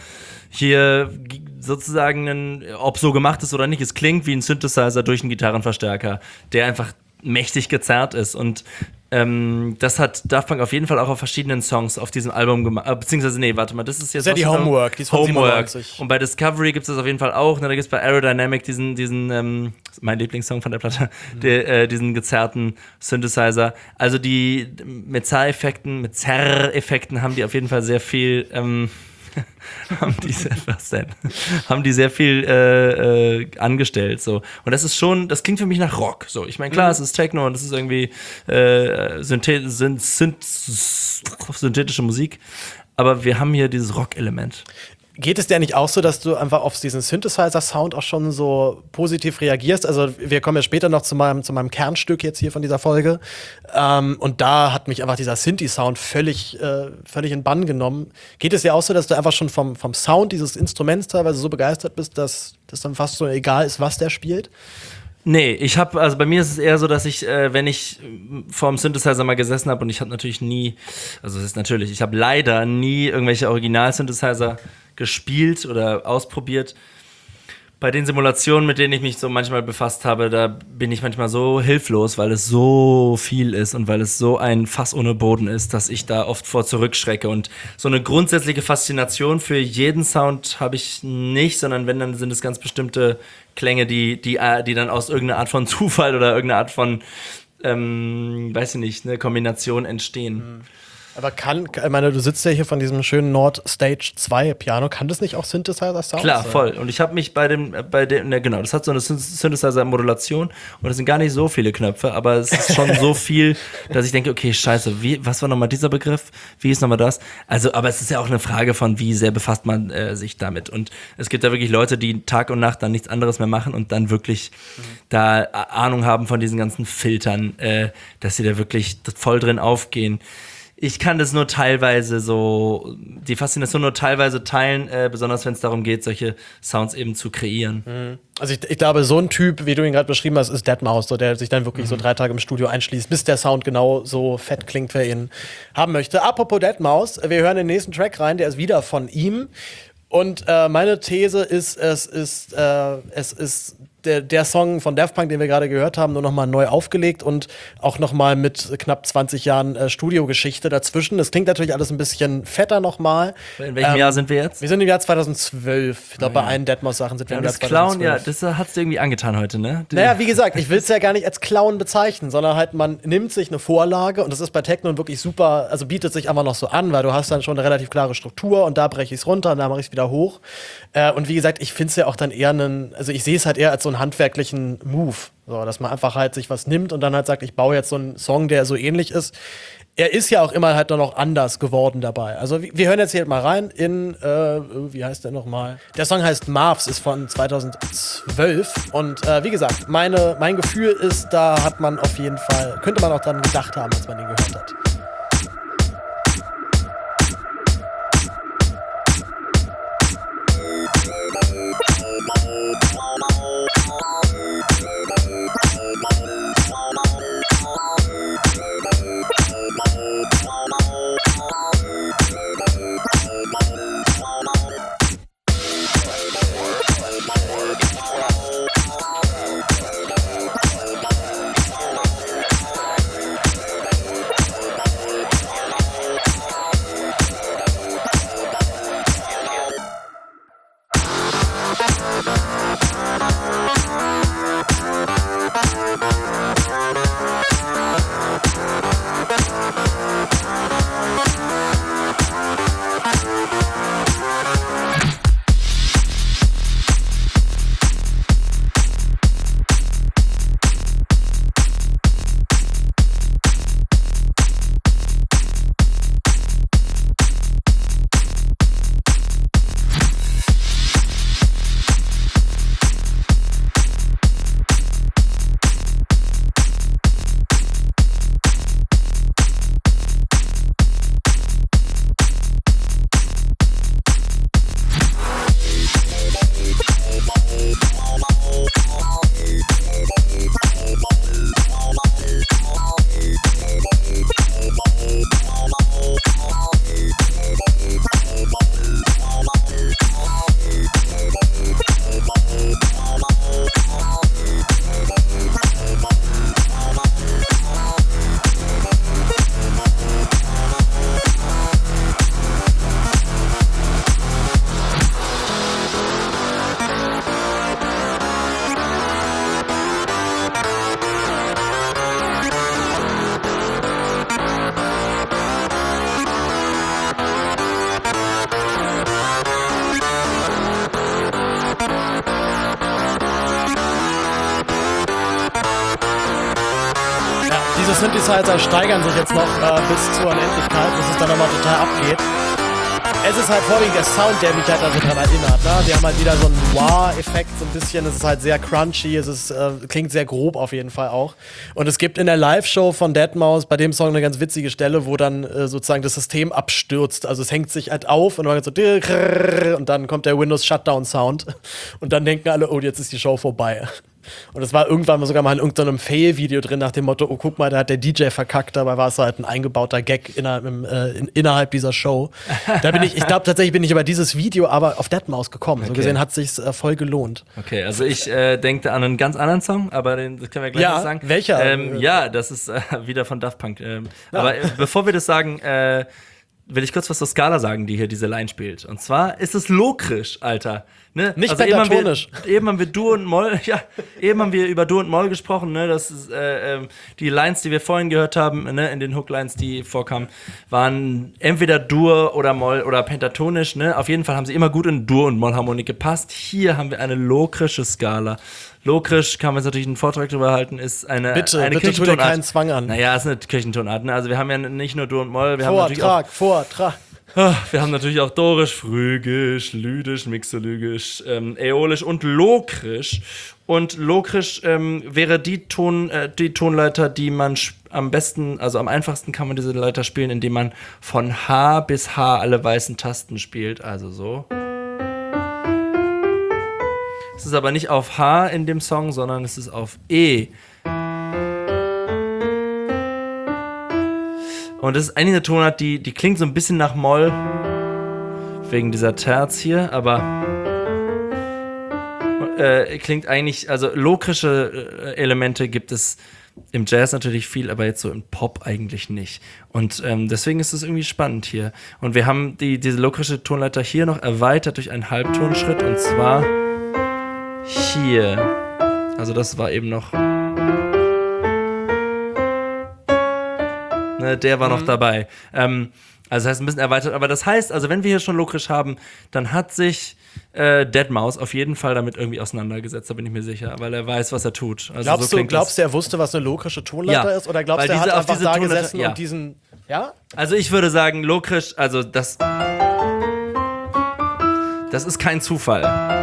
hier sozusagen einen, ob so gemacht ist oder nicht, es klingt wie ein Synthesizer durch einen Gitarrenverstärker, der einfach mächtig gezerrt ist. Und Ähm, das hat Daft Punk auf jeden Fall auch auf verschiedenen Songs auf diesem Album gemacht. Äh, beziehungsweise, nee, warte mal, das ist jetzt. Das ist ja die Homework, die ist von Homework. siebenundneunzig. Und bei Discovery gibt es das auf jeden Fall auch. Ne? Da gibt es bei Aerodynamic diesen, diesen ähm, mein Lieblingssong von der Platte, mhm. der, äh, diesen gezerrten Synthesizer. Also die mit Zerr-Effekten, mit Zerr-Effekten haben die auf jeden Fall sehr viel. Ähm, haben die sehr, was denn? haben die sehr viel äh, äh, angestellt so. Und das ist schon, das klingt für mich nach Rock so. Ich meine, klar, mhm. es ist Techno und es ist irgendwie äh, synthet- synth- synth- synthetische Musik, aber wir haben hier dieses Rock-Element. Geht es dir nicht auch so, dass du einfach auf diesen Synthesizer-Sound auch schon so positiv reagierst? Also wir kommen ja später noch zu meinem, zu meinem Kernstück jetzt hier von dieser Folge. Ähm, und da hat mich einfach dieser Synthi-Sound völlig, äh, völlig in Bann genommen. Geht es dir auch so, dass du einfach schon vom, vom Sound dieses Instruments teilweise so begeistert bist, dass das dann fast so egal ist, was der spielt? Nee, ich habe, also bei mir ist es eher so, dass ich, äh, wenn ich vorm Synthesizer mal gesessen habe und ich habe natürlich nie, also es ist natürlich, ich habe leider nie irgendwelche Original-Synthesizer gespielt oder ausprobiert. Bei den Simulationen, mit denen ich mich so manchmal befasst habe, da bin ich manchmal so hilflos, weil es so viel ist und weil es so ein Fass ohne Boden ist, dass ich da oft vor zurückschrecke. Und so eine grundsätzliche Faszination für jeden Sound habe ich nicht, sondern wenn, dann sind es ganz bestimmte Klänge, die, die, die dann aus irgendeiner Art von Zufall oder irgendeiner Art von, ähm, weiß ich nicht, eine Kombination entstehen. Mhm. Aber kann, ich meine, du sitzt ja hier von diesem schönen Nord Stage zwei Piano, kann das nicht auch Synthesizer-Sounds? Klar, voll. Und ich habe mich bei dem, bei dem, ne, genau, das hat so eine Synthesizer-Modulation und es sind gar nicht so viele Knöpfe, aber es ist schon so viel, dass ich denke, okay, scheiße, wie, was war nochmal dieser Begriff? Wie ist nochmal das? Also, aber es ist ja auch eine Frage von, wie sehr befasst man äh, sich damit. Und es gibt ja wirklich Leute, die Tag und Nacht dann nichts anderes mehr machen und dann wirklich mhm. da Ahnung haben von diesen ganzen Filtern, äh, dass sie da wirklich voll drin aufgehen. Ich kann das nur teilweise so, die Faszination nur teilweise teilen, äh, besonders wenn es darum geht, solche Sounds eben zu kreieren. Mhm. Also ich, ich glaube, so ein Typ, wie du ihn gerade beschrieben hast, ist deadmau five, so, der sich dann wirklich mhm. so drei Tage im Studio einschließt, bis der Sound genau so fett klingt, wer ihn haben möchte. Apropos deadmau five, wir hören den nächsten Track rein, der ist wieder von ihm. Und äh, meine These ist, es ist, äh, es ist der, der Song von Daft Punk, den wir gerade gehört haben, nur noch mal neu aufgelegt und auch noch mal mit knapp zwanzig Jahren äh, Studiogeschichte dazwischen. Das klingt natürlich alles ein bisschen fetter noch mal. In welchem ähm, Jahr sind wir jetzt? Wir sind im Jahr zweitausendzwölf. Ich glaube, oh, ja. bei allen Deadmau five-Sachen sind wir ja, im Jahr das zweitausendzwölf. Clown, ja, das hat's dir irgendwie angetan heute, ne? Die naja, wie gesagt, ich will es ja gar nicht als Clown bezeichnen, sondern halt, man nimmt sich eine Vorlage und das ist bei Techno wirklich super, also bietet sich einfach noch so an, weil du hast dann schon eine relativ klare Struktur und da breche ich es runter und da mache ich es wieder hoch. Äh, und wie gesagt, ich finde es ja auch dann eher einen, also ich sehe es halt eher als so einen handwerklichen Move, so, dass man einfach halt sich was nimmt und dann halt sagt, ich baue jetzt so einen Song, der so ähnlich ist. Er ist ja auch immer halt dann noch anders geworden dabei. Also wir hören jetzt hier mal rein in, äh, wie heißt der nochmal? Der Song heißt Marvs, ist von zweitausendzwölf und äh, wie gesagt, meine, mein Gefühl ist, da hat man auf jeden Fall, könnte man auch dran gedacht haben, als man den gehört hat. Synthesizer steigern sich jetzt noch äh, bis zur Unendlichkeit, bis es dann nochmal total abgeht. Es ist halt vorwiegend der Sound, der mich halt also daran erinnert. Ne? Die haben halt wieder so einen Wah-Effekt, so ein bisschen. Es ist halt sehr crunchy, es ist, äh, klingt sehr grob auf jeden Fall auch. Und es gibt in der Live-Show von deadmau five bei dem Song eine ganz witzige Stelle, wo dann äh, sozusagen das System abstürzt. Also es hängt sich halt auf und dann so und dann kommt der Windows-Shutdown-Sound. Und dann denken alle, oh, jetzt ist die Show vorbei. Und es war irgendwann sogar mal in irgendeinem Fail-Video drin nach dem Motto, oh, guck mal, da hat der D J verkackt, dabei war es halt ein eingebauter Gag innerhalb, im, äh, in, innerhalb dieser Show. Da bin ich, ich glaube tatsächlich bin ich über dieses Video aber auf deadmau five gekommen. Okay. So gesehen hat es sich äh, voll gelohnt. Okay, also ich äh, denke an einen ganz anderen Song, aber den das können wir gleich ja, noch sagen. Welcher? Ähm, ja, das ist äh, wieder von Daft Punk. Ähm, ja. Aber äh, bevor wir das sagen, äh, will ich kurz was zur Skala sagen, die hier diese Line spielt. Und zwar ist es lokrisch, Alter. Ne? Nicht also pentatonisch. Eben haben, wir, eben haben wir Dur und Moll, ja, eben haben wir über Dur und Moll gesprochen, ne? Das ist, äh, ähm, die Lines, die wir vorhin gehört haben, ne? In den Hooklines, die vorkamen, waren entweder Dur oder Moll oder pentatonisch, ne? Auf jeden Fall haben sie immer gut in Dur- und Mollharmonik gepasst. Hier haben wir eine lokrische Skala. Lokrisch, kann man jetzt natürlich einen Vortrag drüber halten, ist eine, bitte, eine bitte tu dir keinen Zwang an. Naja, ist eine Kirchentonart, ne? Also wir haben ja nicht nur Dur und Moll, wir haben natürlich auch Vortrag, Vortrag. Wir haben natürlich auch Dorisch, Phrygisch, Lydisch, Mixolygisch, ähm, Äolisch und Lokrisch. Und Lokrisch ähm, wäre die, Ton, äh, die Tonleiter, die man am besten, also am einfachsten kann man diese Leiter spielen, indem man von H bis H alle weißen Tasten spielt. Also so. Es ist aber nicht auf H in dem Song, sondern es ist auf E. Und das ist eigentlich eine Tonart, die, die klingt so ein bisschen nach Moll, wegen dieser Terz hier, aber äh, klingt eigentlich, also lokrische Elemente gibt es im Jazz natürlich viel, aber jetzt so im Pop eigentlich nicht. Und ähm, deswegen ist es irgendwie spannend hier. Und wir haben die, diese lokrische Tonleiter hier noch erweitert durch einen Halbtonschritt, und zwar hier. Also das war eben noch... Ne, der war mhm. noch dabei. Ähm, also das heißt ein bisschen erweitert. Aber das heißt, also wenn wir hier schon lokrisch haben, dann hat sich äh, deadmau five auf jeden Fall damit irgendwie auseinandergesetzt, da bin ich mir sicher, weil er weiß, was er tut. Also glaubst so du, glaubst du, er wusste, was eine lokrische Tonleiter ja, ist? Oder glaubst du, er diese, hat einfach da Tonleiter, gesessen ja. und diesen... Ja? Also ich würde sagen, lokrisch, also das... Das ist kein Zufall.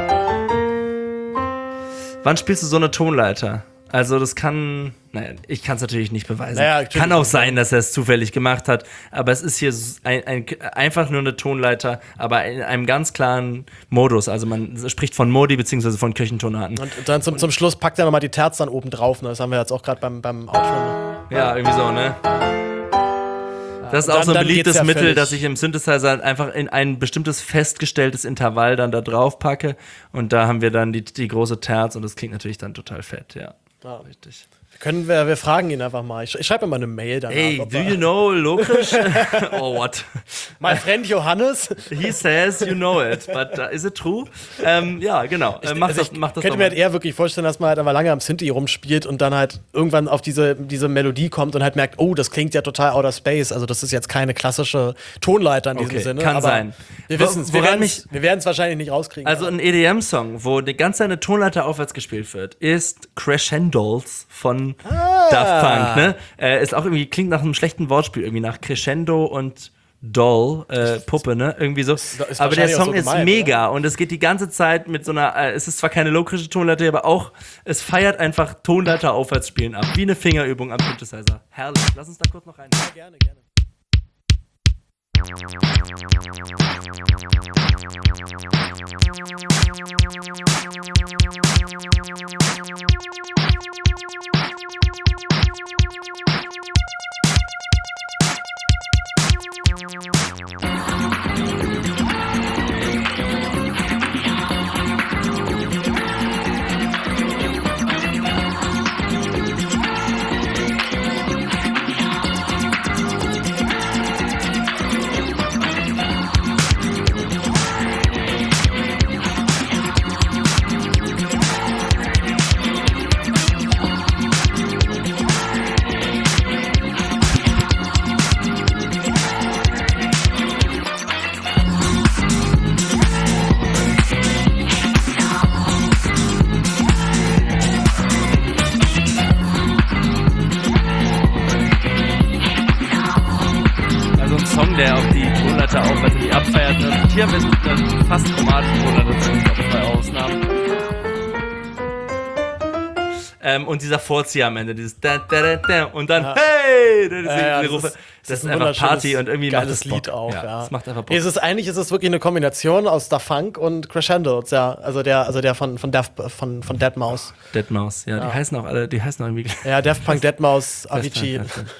Wann spielst du so eine Tonleiter? Also das kann, naja, ich kann es natürlich nicht beweisen. Naja, kann auch sein, dass er es zufällig gemacht hat, aber es ist hier ein, ein, einfach nur eine Tonleiter, aber in einem ganz klaren Modus. Also man spricht von Modi beziehungsweise von Kirchentonaten. Und dann zum, zum Schluss packt er nochmal die Terz dann oben drauf. Ne? Das haben wir jetzt auch gerade beim, beim Outro. Ne? Ja, irgendwie so, ne? Das ist auch dann, so ein beliebtes ja Mittel, völlig. dass ich im Synthesizer einfach in ein bestimmtes festgestelltes Intervall dann da drauf packe und da haben wir dann die, die große Terz und das klingt natürlich dann total fett, ja. Ja. Richtig. Können wir, wir fragen ihn einfach mal. Ich, ich schreibe ihm mal eine Mail danach. Hey, do you know Lokrisch? Oh, what? My friend Johannes? He says you know it, but uh, is it true? Ähm, ja, genau. Ich, äh, mach also das, ich mach das könnte mir halt eher wirklich vorstellen, dass man halt aber lange am Synthi rumspielt und dann halt irgendwann auf diese, diese Melodie kommt und halt merkt, oh, das klingt ja total outer space. Also das ist jetzt keine klassische Tonleiter in diesem okay, Sinne. kann aber sein. Wir wissen es. Wir Woran werden es wahrscheinlich nicht rauskriegen. Also ein E D M-Song, wo die ganze Zeit eine Tonleiter aufwärts gespielt wird, ist Crescendos von ah. Daft Punk, ne? Äh, ist auch irgendwie, klingt nach einem schlechten Wortspiel, irgendwie nach Crescendo und Doll, äh, Puppe, ne? Irgendwie so. Ist, ist aber der Song so ist gemeint, mega oder? Und es geht die ganze Zeit mit so einer, äh, es ist zwar keine lokrische Tonleiter, aber auch, es feiert einfach Tonleiter aufwärts spielen ab, wie eine Fingerübung am Synthesizer. Herrlich. Lass uns da kurz noch rein. Ja, gerne, gerne. abfeiert. Und hier haben wir es dann fast chromatisch oder das sind auch zwei Ausnahmen. Ähm, und dieser Vorzieher am Ende, dieses da, da, da, da, und dann, ja. hey! Das, Ja, ja, die das Rufe. ist, das, das ist ist einfach wunderschönes, Party und irgendwie macht geiles das Bock. Lied auch. Ja, Ja. das macht einfach Bock. Nee, es ist eigentlich, es ist wirklich eine Kombination aus Da Funk und Crescendo. Ja, also der, also der von von Daft, von von Deadmau5. Deadmau5, ja, Ja. die heißen auch alle, die heißen auch irgendwie. Ja, Daft Punk, Deadmau5, Avicii.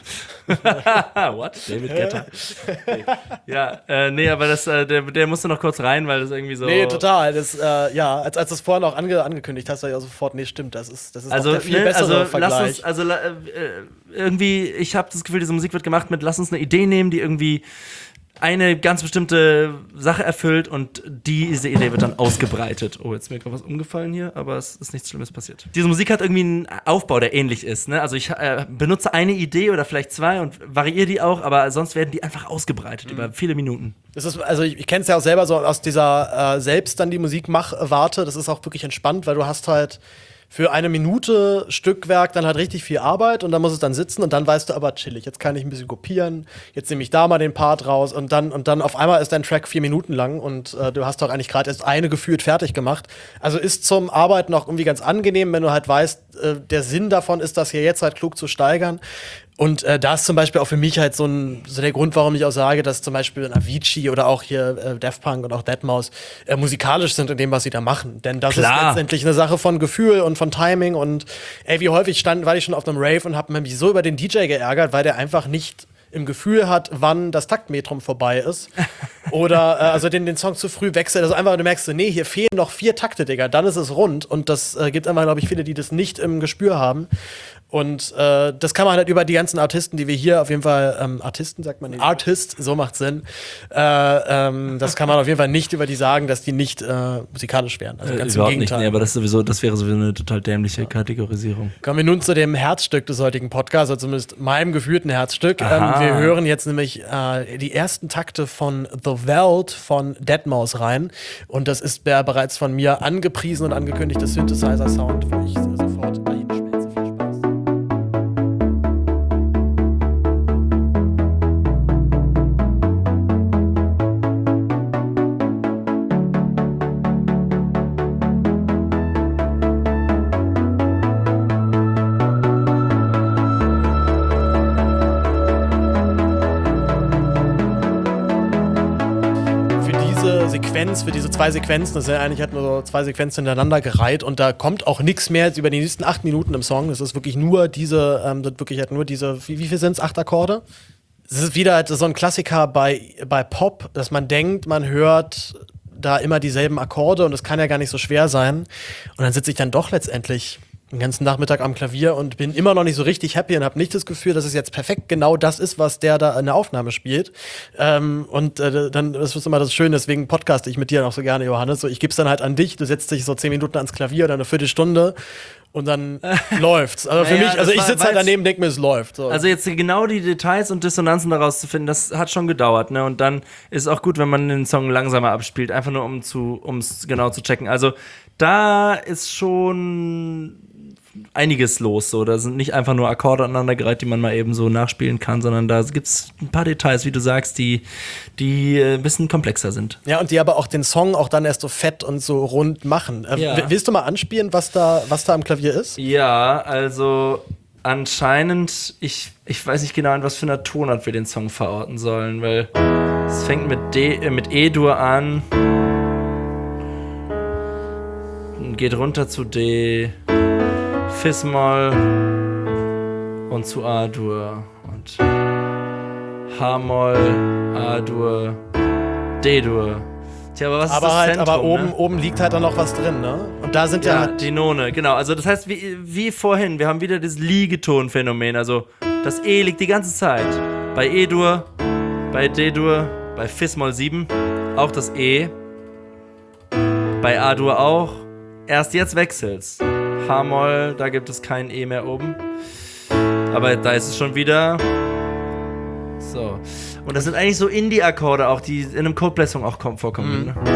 What? David Guetta. Ja, äh, nee, aber das, äh, der, der musste noch kurz rein, weil das irgendwie so. Nee, total. Das, äh, ja, als, als du es vorhin auch ange, angekündigt hast, war ich auch sofort, nee, stimmt, das ist, das ist Also, doch der viel ne, bessere also Vergleich. lass uns, also äh, irgendwie, ich habe das Gefühl, diese Musik wird gemacht mit, lass uns eine Idee nehmen, die irgendwie eine ganz bestimmte Sache erfüllt und diese Idee wird dann ausgebreitet. Oh, jetzt ist mir gerade was umgefallen hier, aber es ist nichts Schlimmes passiert. Diese Musik hat irgendwie einen Aufbau, der ähnlich ist. Ne? Also ich äh, benutze eine Idee oder vielleicht zwei und variiere die auch, aber sonst werden die einfach ausgebreitet mhm. über viele Minuten. Das ist, also ich, ich kenne es ja auch selber so aus dieser äh, selbst dann die Musik-Mach-Warte. Das ist auch wirklich entspannt, weil du hast halt für eine Minute Stückwerk dann halt richtig viel Arbeit und dann muss es dann sitzen und dann weißt du aber chillig, jetzt kann ich ein bisschen kopieren, jetzt nehme ich da mal den Part raus und dann und dann auf einmal ist dein Track vier Minuten lang und äh, du hast doch eigentlich gerade erst eine gefühlt fertig gemacht. Also ist zum Arbeiten auch irgendwie ganz angenehm, wenn du halt weißt, äh, der Sinn davon ist, das hier jetzt halt klug zu steigern. Und äh, da ist zum Beispiel auch für mich halt so, ein, so der Grund, warum ich auch sage, dass zum Beispiel ein Avicii oder auch hier äh, Daft Punk und auch Deadmau5 äh, musikalisch sind in dem, was sie da machen. Denn das Klar. ist letztendlich eine Sache von Gefühl und von Timing. Und ey, wie häufig stand, war ich schon auf einem Rave und hab mich so über den D J geärgert, weil der einfach nicht im Gefühl hat, wann das Taktmetrum vorbei ist. Oder äh, also den, den Song zu früh wechselt. Also einfach, du merkst, nee, hier fehlen noch vier Takte, Digga. Dann ist es rund. Und das äh, gibt einfach, glaube ich, viele, die das nicht im Gespür haben. Und äh, das kann man halt über die ganzen Artisten, die wir hier auf jeden Fall, ähm, Artisten sagt man nicht, Artist, so macht Sinn. Äh, ähm, das kann man auf jeden Fall nicht über die sagen, dass die nicht äh, musikalisch wären. Also ganz äh, im Gegenteil. Gegenteil. Nicht, nee, aber das, ist sowieso, das wäre sowieso eine total dämliche ja. Kategorisierung. Kommen wir nun zu dem Herzstück des heutigen Podcasts, oder zumindest meinem gefühlten Herzstück. Ähm, wir hören jetzt nämlich äh, die ersten Takte von The Welt von Deadmau5 rein. Und das ist der bereits von mir angepriesen und angekündigte Synthesizer-Sound, wo ich äh, sofort bei Ihnen schmelze. Viel Spaß. Sequenz, für diese zwei Sequenzen, das sind ja eigentlich halt nur so zwei Sequenzen hintereinander gereiht und da kommt auch nichts mehr jetzt über die nächsten acht Minuten im Song. Das ist wirklich nur diese, ähm, das wirklich halt nur diese, wie, wie viel sind es? Acht Akkorde? Es ist wieder halt so ein Klassiker bei, bei Pop, dass man denkt, man hört da immer dieselben Akkorde und das kann ja gar nicht so schwer sein. Und dann sitze ich dann doch letztendlich den ganzen Nachmittag am Klavier und bin immer noch nicht so richtig happy und habe nicht das Gefühl, dass es jetzt perfekt genau das ist, was der da in der Aufnahme spielt. Ähm, und äh, dann, das ist immer das Schöne, deswegen podcaste ich mit dir auch so gerne, Johannes. So, ich gebe es dann halt an dich, du setzt dich so zehn Minuten ans Klavier oder eine Viertelstunde und dann läuft's. Also für naja, mich, also ich war- sitze halt weil's- daneben, denke mir, es läuft. So. Also jetzt genau die Details und Dissonanzen daraus zu finden, das hat schon gedauert, ne? Und dann ist es auch gut, wenn man den Song langsamer abspielt, einfach nur um zu, um es genau zu checken. Also da ist schon einiges los, so. Da sind nicht einfach nur Akkorde aneinandergereiht, die man mal eben so nachspielen kann, sondern da gibt's ein paar Details, wie du sagst, die, die äh, ein bisschen komplexer sind. Ja, und die aber auch den Song auch dann erst so fett und so rund machen. Äh, Ja. w- Willst du mal anspielen, was da, was da am Klavier ist? Ja, also anscheinend, ich, ich weiß nicht genau, in was für einer Tonart wir den Song verorten sollen, weil es fängt mit D, äh, mit E-Dur an, geht runter zu D, Fis-Moll und zu A-Dur und H-Moll, A-Dur, D-Dur. Tja, aber was ist Aber das halt, Zentrum, aber oben, ne? oben liegt halt dann noch was drin, ne? Und da sind ja, Ja, die None, genau. Also das heißt, wie, wie vorhin, wir haben wieder das Liegeton-Phänomen. Also das E liegt die ganze Zeit. Bei E-Dur, bei D-Dur, bei Fis-Moll sieben, auch das E. Bei A-Dur auch. Erst jetzt wechselt's. H-Moll, da gibt es kein E mehr oben. Aber da ist es schon wieder so. Und das sind eigentlich so Indie-Akkorde auch, die in einem Codeplay-Song auch kom- vorkommen. Mhm. Ne?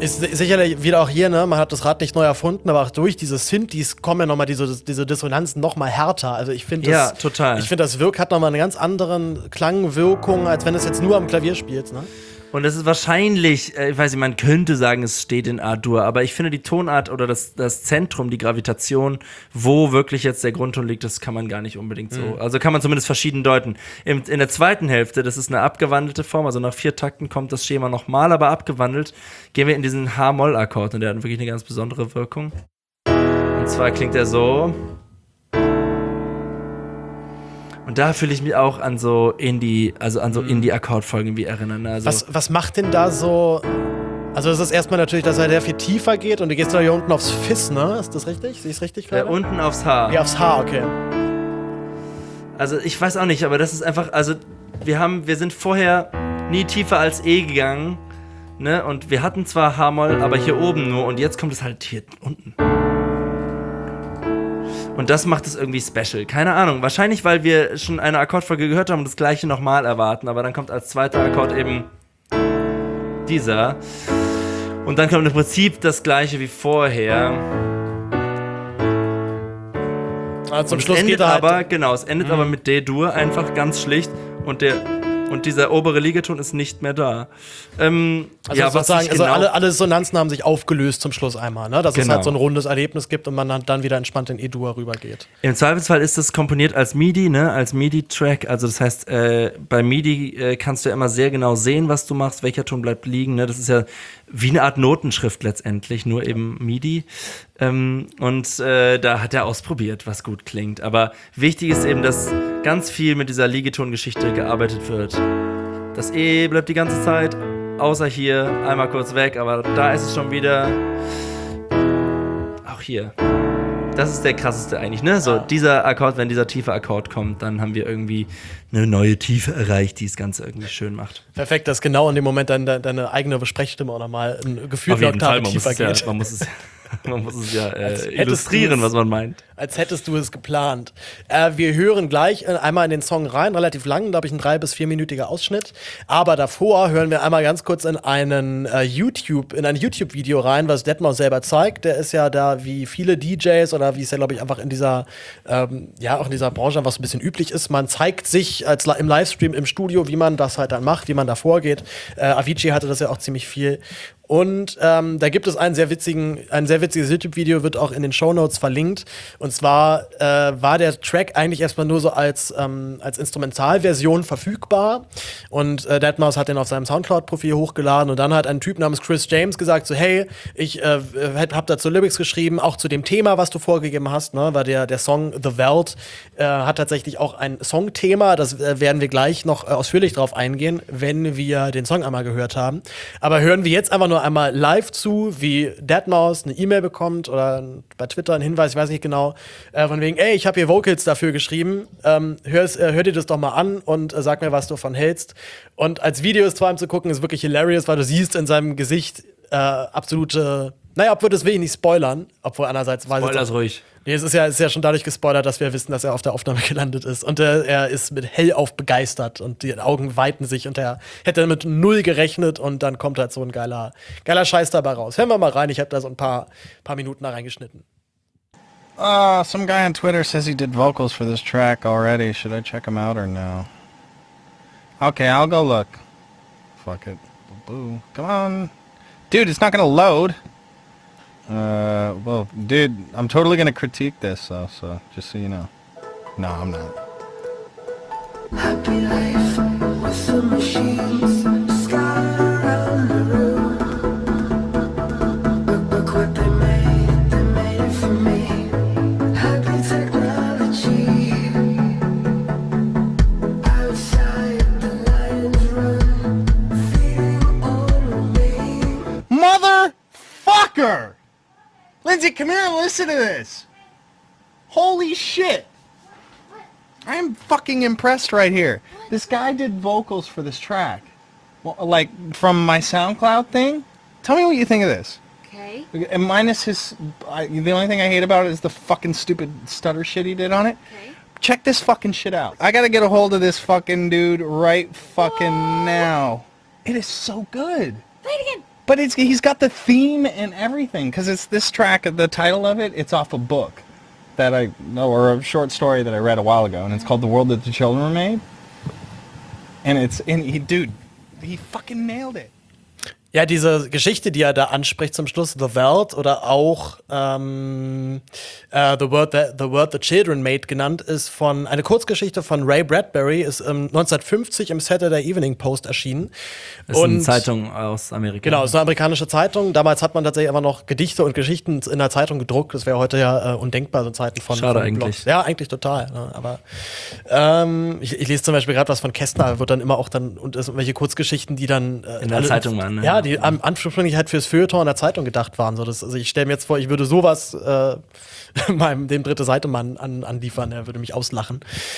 Ist si- sicherlich wieder auch hier, ne? Man hat das Rad nicht neu erfunden, aber auch durch diese Synthes kommen ja nochmal diese, diese Dissonanzen nochmal härter. Also ich finde Ja, das, total. Ich finde, das Wirk hat nochmal eine ganz andere Klangwirkung, als wenn du es jetzt nur am Klavier spielst, ne? Und das ist wahrscheinlich, äh, ich weiß nicht, man könnte sagen, es steht in A-Dur, aber ich finde die Tonart oder das, das Zentrum, die Gravitation, wo wirklich jetzt der Grundton liegt, das kann man gar nicht unbedingt so. Mhm. Also kann man zumindest verschieden deuten. Im, in der zweiten Hälfte, das ist eine abgewandelte Form, also nach vier Takten kommt das Schema nochmal, aber abgewandelt, gehen wir in diesen H-Moll-Akkord und der hat wirklich eine ganz besondere Wirkung. Und zwar klingt er so. Und da fühle ich mich auch an so Indie, also an so Mhm. Indie-Akkordfolgen wie erinnern. ne? Also Was, was macht denn da so. Also, es ist erstmal natürlich, dass er sehr viel tiefer geht und du gehst da hier unten aufs Fiss, ne? Ist das richtig? Sehe ich es richtig äh, gerade? unten aufs H. Ja, aufs H, okay. Also ich weiß auch nicht, aber das ist einfach, also wir haben, wir sind vorher nie tiefer als E gegangen, ne? Und wir hatten zwar H-Moll, aber hier oben nur und jetzt kommt es halt hier unten. Und das macht es irgendwie special. Keine Ahnung. Wahrscheinlich, weil wir schon eine Akkordfolge gehört haben und das gleiche nochmal erwarten. Aber dann kommt als zweiter Akkord eben dieser. Und dann kommt im Prinzip das gleiche wie vorher. Also zum Und Schluss es endet geht er halt. aber, genau, es endet aber mit D-Dur einfach ganz schlicht. Und der und dieser obere Liegeton ist nicht mehr da. Ähm, Also ja, was sozusagen, ich also genau, alle, alle Dissonanzen haben sich aufgelöst zum Schluss einmal, ne? Dass es Genau. halt so ein rundes Erlebnis gibt und man dann, dann wieder entspannt in E-Dur rübergeht. Im Zweifelsfall ist das komponiert als MIDI, ne, als MIDI-Track. Also das heißt, äh, bei MIDI äh, kannst du ja immer sehr genau sehen, was du machst, welcher Ton bleibt liegen. Ne? Das ist ja wie eine Art Notenschrift letztendlich, nur eben MIDI. Ähm, und äh, da hat er ausprobiert, was gut klingt. Aber wichtig ist eben, dass ganz viel mit dieser Liegetongeschichte gearbeitet wird. Das E bleibt die ganze Zeit, außer hier, einmal kurz weg, aber da ist es schon wieder. Auch hier. Das ist der krasseste eigentlich, ne? So, dieser Akkord, wenn dieser tiefe Akkord kommt, dann haben wir irgendwie eine neue Tiefe erreicht, die das Ganze irgendwie schön macht. Perfekt, dass genau in dem Moment dann de deine eigene Sprechstimme auch nochmal ein Gefühl Auf jeden Fall, man muss tiefer es ja, geht. man muss es, man muss es ja Als äh, hättest illustrieren, du es- was man meint. Als hättest du es geplant. Äh, wir hören gleich äh, einmal in den Song rein, relativ lang, glaube ich, ein drei- bis vierminütiger Ausschnitt. Aber davor hören wir einmal ganz kurz in einen äh, YouTube, in ein YouTube-Video rein, was deadmau selber zeigt. Der ist ja da wie viele D Js oder wie es ja, glaube ich, einfach in dieser, ähm, ja, auch in dieser Branche einfach so ein bisschen üblich ist. Man zeigt sich als im Livestream im Studio, wie man das halt dann macht, wie man da vorgeht. Äh, Avicii hatte das ja auch ziemlich viel. Und ähm, da gibt es einen sehr witzigen, ein sehr witziges YouTube-Video, wird auch in den Shownotes verlinkt. Und zwar äh, war der Track eigentlich erstmal nur so als, ähm, als Instrumentalversion verfügbar. Und äh, deadmau hat den auf seinem Soundcloud-Profil hochgeladen. Und dann hat ein Typ namens Chris James gesagt: So, hey, ich äh, hab dazu Lyrics geschrieben, auch zu dem Thema, was du vorgegeben hast, ne? Weil der, der Song The Welt äh, hat tatsächlich auch ein Songthema. Das äh, werden wir gleich noch äh, ausführlich drauf eingehen, wenn wir den Song einmal gehört haben. Aber hören wir jetzt einfach nur einmal live zu, wie deadmau eine E-Mail bekommt oder bei Twitter einen Hinweis, ich weiß nicht genau, äh, von wegen, ey, ich habe hier Vocals dafür geschrieben, ähm, hör's, äh, hör dir das doch mal an und äh, sag mir, was du davon hältst. Und als Video ist vor allem zu gucken, ist wirklich hilarious, weil du siehst in seinem Gesicht äh, absolute, naja, obwohl das will ich nicht spoilern, obwohl andererseits weiß ich Spoilers ruhig. Nee, es ist ja, es ist ja schon dadurch gespoilert, dass wir wissen, dass er auf der Aufnahme gelandet ist. Und äh, er ist mit hellauf begeistert und die Augen weiten sich und er hätte mit null gerechnet und dann kommt halt so ein geiler, geiler Scheiß dabei raus. Hören wir mal rein, ich habe da so ein paar, paar Minuten da reingeschnitten. Uh, some guy on Twitter says he did vocals for this track already. Should I check him out or no? Okay, I'll go look. Fuck it. Boo. Come on. Dude, it's not gonna load. Uh, well, dude, I'm totally gonna critique this, though, so just so you know. No, I'm not. Happy life with the machines, scattered around the room. Look, look what they made, they made it for me. Happy technology. Outside the lions run, feeding on me. Motherfucker! Lindsay, come here and listen to this. Holy shit. I am fucking impressed right here. This guy did vocals for this track. Well, like, from my SoundCloud thing. Tell me what you think of this. Okay. And minus his... I, the only thing I hate about it is the fucking stupid stutter shit he did on it. Okay. Check this fucking shit out. I gotta get a hold of this fucking dude right fucking now. It is so good. Play it again. But it's he's got the theme and everything because it's this track. The title of it, it's off a book that I know, or a short story that I read a while ago, and it's called "The World That the Children Were Made." And it's and he, dude, he fucking nailed it. Ja, diese Geschichte, die er da anspricht zum Schluss, The World oder auch ähm, äh, the, Word that, the Word the Children Made genannt, ist von eine Kurzgeschichte von Ray Bradbury, ist ähm, neunzehnhundertfünfzig im Saturday Evening Post erschienen. Das ist eine Zeitung aus Amerika. Genau, es ist eine amerikanische Zeitung. Damals hat man tatsächlich aber noch Gedichte und Geschichten in der Zeitung gedruckt. Das wäre heute ja äh, undenkbar, so Zeiten von Schade von eigentlich. Blogs. Ja, eigentlich total. Ne? Aber ähm, ich, ich lese zum Beispiel gerade was von Kästner, wird dann immer auch dann und es irgendwelche Kurzgeschichten, die dann äh, In der alle- Zeitung waren, ne? Ja, die am Anfang halt fürs Feuilleton in der Zeitung gedacht waren. So, das, also ich stelle mir jetzt vor, ich würde sowas äh, meinem dem dritte Seite Mann an, anliefern, er würde mich auslachen.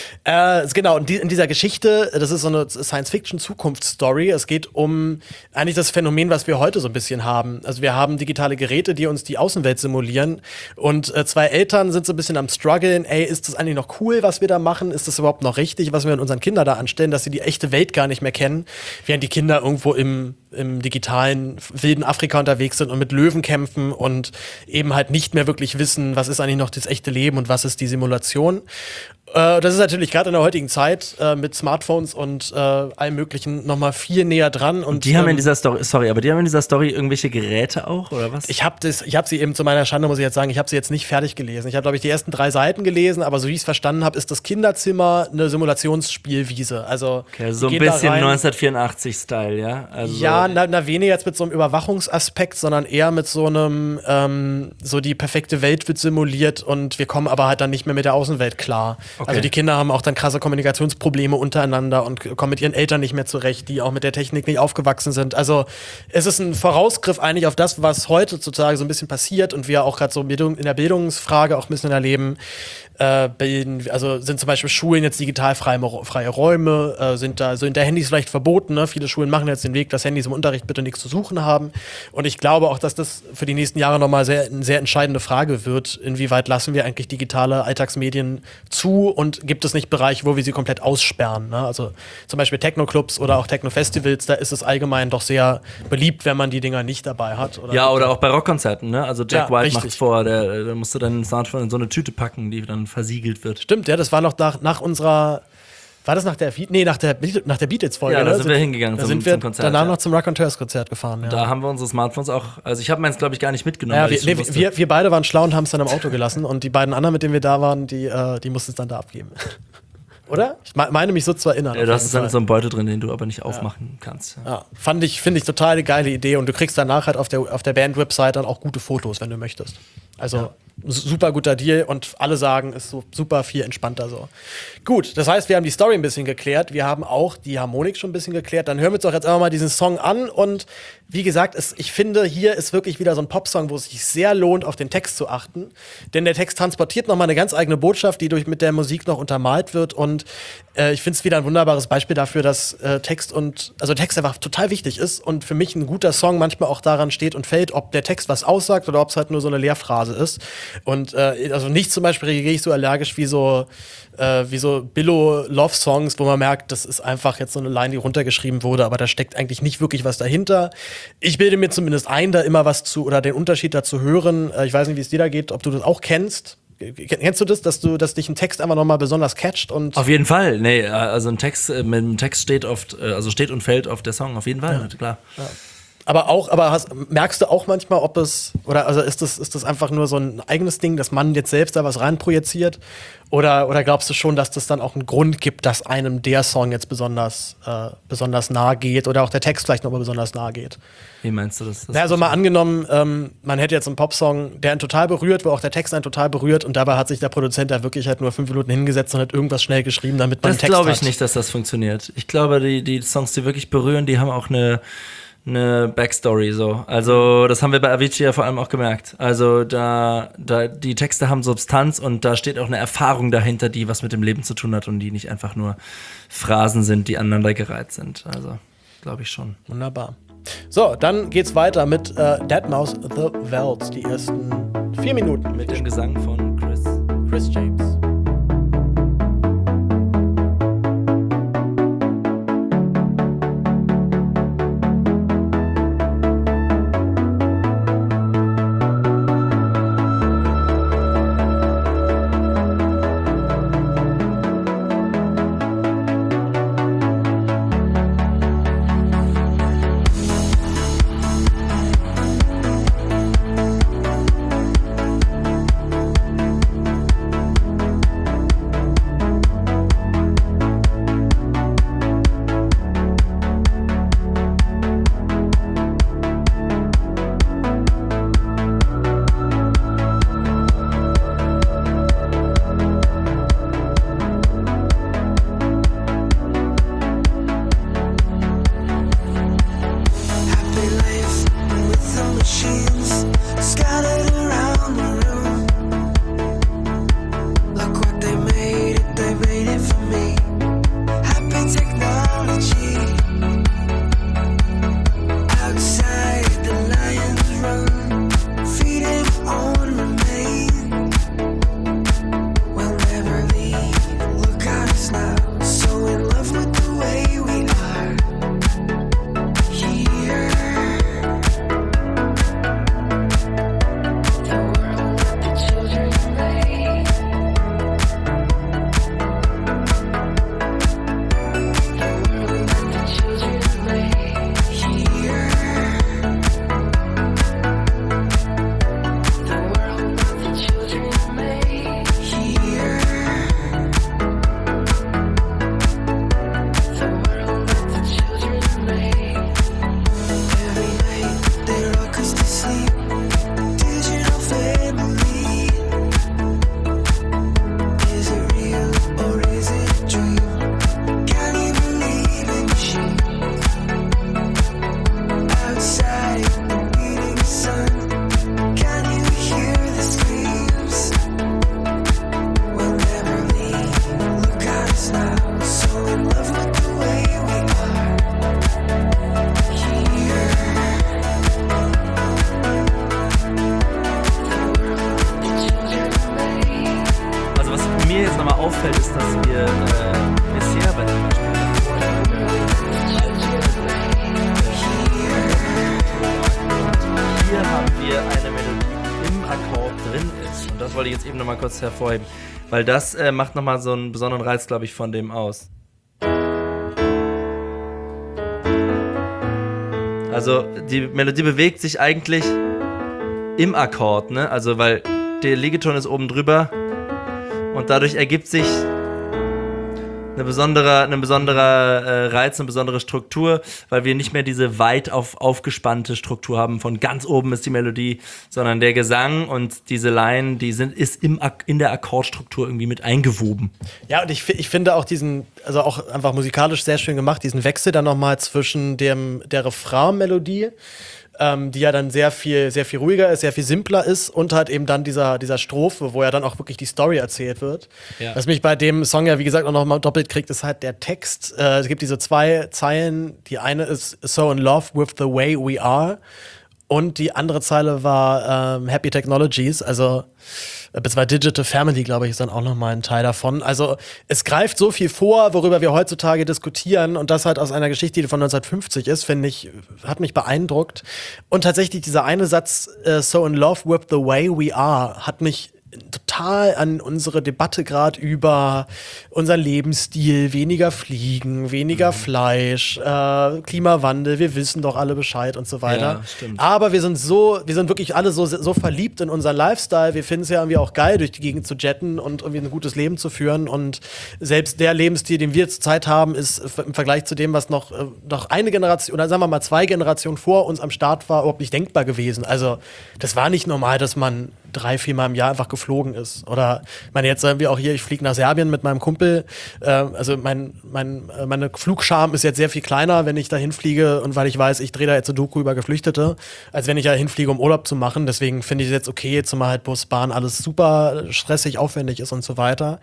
Äh, genau, und die, in dieser Geschichte, das ist so eine Science-Fiction-Zukunftsstory. Es geht um eigentlich das Phänomen, was wir heute so ein bisschen haben. Also wir haben digitale Geräte, die uns die Außenwelt simulieren und äh, zwei Eltern sind so ein bisschen am struggeln, ey, ist das eigentlich noch cool, was wir da machen? Ist das überhaupt noch richtig, was wir mit unseren Kindern da anstellen, dass sie die echte Welt gar nicht mehr kennen, während die Kinder irgendwo im, im digitalen wilden Afrika unterwegs sind und mit Löwen kämpfen und eben halt nicht mehr wirklich wissen, was ist eigentlich noch das echte Leben und was ist die Simulation. Äh, das ist natürlich gerade in der heutigen Zeit äh, mit Smartphones und äh, allem Möglichen noch mal viel näher dran. Und, Die haben in ähm, dieser Story, sorry, aber die haben in dieser Story irgendwelche Geräte auch, oder was? Ich habe das, ich habe sie eben zu meiner Schande, muss ich jetzt sagen, ich habe sie jetzt nicht fertig gelesen. Ich habe, glaube ich, die ersten drei Seiten gelesen, aber so wie ich es verstanden habe, ist das Kinderzimmer eine Simulationsspielwiese. Also Okay, so die ein gehen da bisschen rein. neunzehnhundertvierundachtzig-Style, ja? Also Ja, na, na weniger jetzt mit so einem Überwachungsaspekt, sondern eher mit so einem, ähm, so die perfekte Welt wird simuliert und wir kommen aber halt dann nicht mehr mit der Außenwelt klar. Okay. Also die Kinder haben auch dann krasse Kommunikationsprobleme untereinander und kommen mit ihren Eltern nicht mehr zurecht, die auch mit der Technik nicht aufgewachsen sind. Also es ist ein Vorausgriff eigentlich auf das, was heutzutage so ein bisschen passiert und wir auch gerade so Bildung, in der Bildungsfrage auch ein bisschen erleben. Äh, bilden, also sind zum Beispiel Schulen jetzt digital freie, freie Räume, äh, sind da sind da Handys vielleicht verboten, ne? Viele Schulen machen jetzt den Weg, dass Handys im Unterricht bitte nichts zu suchen haben. Und ich glaube auch, dass das für die nächsten Jahre nochmal sehr, eine sehr entscheidende Frage wird, inwieweit lassen wir eigentlich digitale Alltagsmedien zu und gibt es nicht Bereiche, wo wir sie komplett aussperren, ne? Also zum Beispiel Techno-Clubs oder auch Techno-Festivals, da ist es allgemein doch sehr beliebt, wenn man die Dinger nicht dabei hat. Oder ja, oder auch bei Rockkonzerten, ne? Also Jack Ja, White richtig. macht's vor, der, der musste dann Smartphone in so eine Tüte packen, die dann versiegelt wird. Stimmt, ja, das war noch nach, nach unserer. War das nach der Beat- Nee, nach der, Beat- nach der Beatles-Folge. Ja, da ne? sind wir hingegangen Da zum- sind wir zum Konzert, danach ja. noch zum Raconteurs-Konzert gefahren. Ja. Da haben wir unsere Smartphones auch, also ich habe meins, glaube ich, gar nicht mitgenommen. Ja, weil wir, ich schon nee, wusste. wir, wir beide waren schlau und haben es dann im Auto gelassen und die beiden anderen, mit denen wir da waren, die, äh, die mussten es dann da abgeben. Oder? Ich me- meine mich so zu erinnern. ja, auf du hast jeden es dann Fall. in so einem Beutel drin, den du aber nicht aufmachen kannst. Ja. Ja, fand ich, finde ich total eine geile Idee und du kriegst danach halt auf der, auf der Band-Website dann auch gute Fotos, wenn du möchtest. Also s- super guter Deal und alle sagen, ist so super viel entspannter so. Gut, das heißt, wir haben die Story ein bisschen geklärt, wir haben auch die Harmonik schon ein bisschen geklärt, dann hören wir uns doch jetzt einfach mal diesen Song an und wie gesagt, es, ich finde, hier ist wirklich wieder so ein Popsong, wo es sich sehr lohnt, auf den Text zu achten, denn der Text transportiert nochmal eine ganz eigene Botschaft, die durch mit der Musik noch untermalt wird und äh, ich finde es wieder ein wunderbares Beispiel dafür, dass äh, Text und, also Text einfach total wichtig ist und für mich ein guter Song manchmal auch daran steht und fällt, ob der Text was aussagt oder ob es halt nur so eine Leerphrase ist. Und äh, also nicht zum Beispiel reagiere ich so allergisch wie so, äh, wie so Billo-Love-Songs, wo man merkt, das ist einfach jetzt so eine Line, die runtergeschrieben wurde, aber da steckt eigentlich nicht wirklich was dahinter. Ich bilde mir zumindest ein, da immer was zu oder den Unterschied dazu hören. Äh, ich weiß nicht, wie es dir da geht, ob du das auch kennst. Kennst du das, dass du, dass dich ein Text einfach nochmal besonders catcht und Auf jeden Fall, nee, also ein Text, äh, mit dem Text steht oft, äh, also steht und fällt oft der Song, auf jeden Fall, klar. aber auch, aber hast, merkst du auch manchmal, ob es, oder also ist das, ist das einfach nur so ein eigenes Ding, dass man jetzt selbst da was reinprojiziert? Oder, oder glaubst du schon, dass das dann auch einen Grund gibt, dass einem der Song jetzt besonders, äh, besonders nahe geht oder auch der Text vielleicht nochmal besonders nahe geht? Wie meinst du das? das Na, also mal angenommen, ähm, man hätte jetzt einen Popsong, der einen total berührt, wo auch der Text einen total berührt und dabei hat sich der Produzent da wirklich halt nur fünf Minuten hingesetzt und hat irgendwas schnell geschrieben, damit man Das einen Text glaube ich hat. nicht, dass das funktioniert. Ich glaube, die, die Songs, die wirklich berühren, die haben auch eine, eine Backstory so. Also das haben wir bei Avicii ja vor allem auch gemerkt. Also da, da die Texte haben Substanz und da steht auch eine Erfahrung dahinter, die was mit dem Leben zu tun hat und die nicht einfach nur Phrasen sind, die aneinandergereiht sind. Also glaube ich schon. Wunderbar. So, dann geht's weiter mit äh, deadmau five The Welts, die ersten vier Minuten Mit dem Gesang von Chris. Chris James. jetzt eben nochmal kurz hervorheben. Weil das äh, macht nochmal so einen besonderen Reiz, glaube ich, von dem aus. Also die Melodie bewegt sich eigentlich im Akkord, ne? Also weil der Legaton ist oben drüber und dadurch ergibt sich eine besondere, eine besonderer äh, Reiz, eine besondere Struktur, weil wir nicht mehr diese weit auf, aufgespannte Struktur haben, von ganz oben ist die Melodie, sondern der Gesang und diese Line, die sind, ist im, in der Akkordstruktur irgendwie mit eingewoben. Ja, und ich, ich finde auch diesen, also auch einfach musikalisch sehr schön gemacht, diesen Wechsel dann nochmal zwischen dem, der Refrain-Melodie, Ähm, die ja dann sehr viel, sehr viel ruhiger ist, sehr viel simpler ist und halt eben dann dieser, dieser Strophe, wo ja dann auch wirklich die Story erzählt wird. Ja. Was mich bei dem Song ja, wie gesagt, auch noch mal doppelt kriegt, ist halt der Text. Äh, es gibt diese zwei Zeilen. Die eine ist So in love with the way we are und die andere Zeile war ähm, Happy Technologies, also beziehungsweise Digital Family, glaube ich, ist dann auch noch mal ein Teil davon. Also es greift so viel vor, worüber wir heutzutage diskutieren und das halt aus einer Geschichte, die von neunzehnhundertfünfzig ist, finde ich, hat mich beeindruckt. Und tatsächlich dieser eine Satz, uh, So in love with the way we are, hat mich total an unsere Debatte gerade über unseren Lebensstil, weniger Fliegen, weniger mhm. Fleisch, äh, Klimawandel, wir wissen doch alle Bescheid und so weiter. Ja, aber wir sind so, wir sind wirklich alle so, so verliebt in unseren Lifestyle, wir finden es ja irgendwie auch geil, durch die Gegend zu jetten und irgendwie ein gutes Leben zu führen und selbst der Lebensstil, den wir zurzeit haben, ist im Vergleich zu dem, was noch, noch eine Generation, oder sagen wir mal zwei Generationen vor uns am Start war, überhaupt nicht denkbar gewesen. Also das war nicht normal, dass man drei, vier Mal im Jahr einfach geflogen ist. Oder, ich meine, jetzt sagen wir auch hier, ich fliege nach Serbien mit meinem Kumpel. Äh, also mein, mein, meine Flugscham ist jetzt sehr viel kleiner, wenn ich da hinfliege und weil ich weiß, ich drehe da jetzt eine Doku über Geflüchtete, als wenn ich ja hinfliege, um Urlaub zu machen. Deswegen finde ich es jetzt okay, zumal halt Bus, Bahn, alles super stressig, aufwendig ist und so weiter.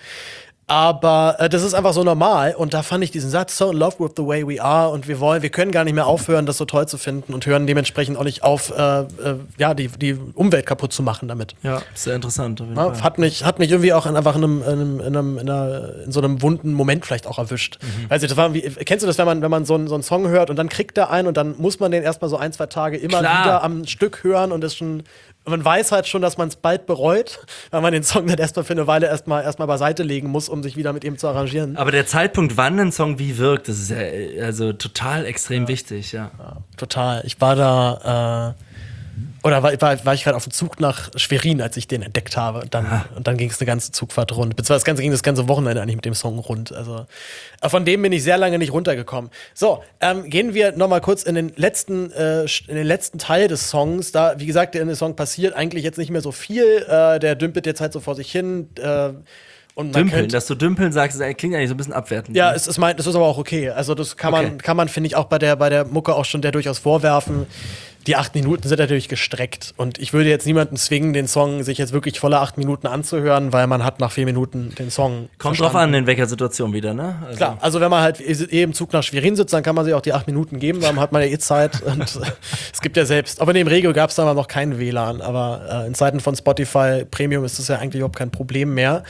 Aber äh, das ist einfach so normal und da fand ich diesen Satz So in love with the way we are und wir wollen, wir können gar nicht mehr aufhören, das so toll zu finden und hören dementsprechend auch nicht auf, äh, äh, ja, die, die Umwelt kaputt zu machen damit. Ja, sehr interessant. Auf jeden ja, Fall. Hat mich, hat mich irgendwie auch in, einfach in einem, in, einem, in, einem, in, einer, in so einem wunden Moment vielleicht auch erwischt. Mhm. Weißt du, das war wie, kennst du das, wenn man, wenn man so, einen, so einen Song hört und dann kriegt er einen und dann muss man den erstmal so ein, zwei Tage immer Klar. wieder am Stück hören und ist schon. Man weiß halt schon, dass man es bald bereut, weil man den Song dann erstmal für eine Weile erstmal erstmal beiseite legen muss, um sich wieder mit ihm zu arrangieren. Aber der Zeitpunkt, wann ein Song wie wirkt, das ist ja also total extrem ja. wichtig, ja. ja. Total. Ich war da, äh, oder war, war, war ich gerade auf dem Zug nach Schwerin, als ich den entdeckt habe. Dann, ah. Und dann ging es eine ganze Zugfahrt rund. Beziehungsweise das ganze ging das ganze Wochenende eigentlich mit dem Song rund. Also von dem bin ich sehr lange nicht runtergekommen. So, ähm, gehen wir noch mal kurz in den letzten, äh, in den letzten Teil des Songs. Da, wie gesagt, in dem Song passiert eigentlich jetzt nicht mehr so viel. Äh, der dümpelt jetzt halt so vor sich hin. Äh, Und dümpeln, könnte, dass du dümpeln sagst, das klingt eigentlich so ein bisschen abwertend. Ja, es ist, mein, es ist aber auch okay. Also das kann okay. man, kann man finde ich, auch bei der, bei der Mucke auch schon der durchaus vorwerfen. Die acht Minuten sind natürlich gestreckt. Und ich würde jetzt niemanden zwingen, den Song sich jetzt wirklich volle acht Minuten anzuhören, weil man hat nach vier Minuten den Song Kommt drauf an, in welcher Situation wieder, ne? Also. Klar, also wenn man halt eh im Zug nach Schwerin sitzt, dann kann man sich auch die acht Minuten geben, dann hat man ja eh Zeit. Und es gibt ja selbst, aber in dem Regio gab es da noch keinen W L A N. Aber äh, in Zeiten von Spotify Premium ist das ja eigentlich überhaupt kein Problem mehr.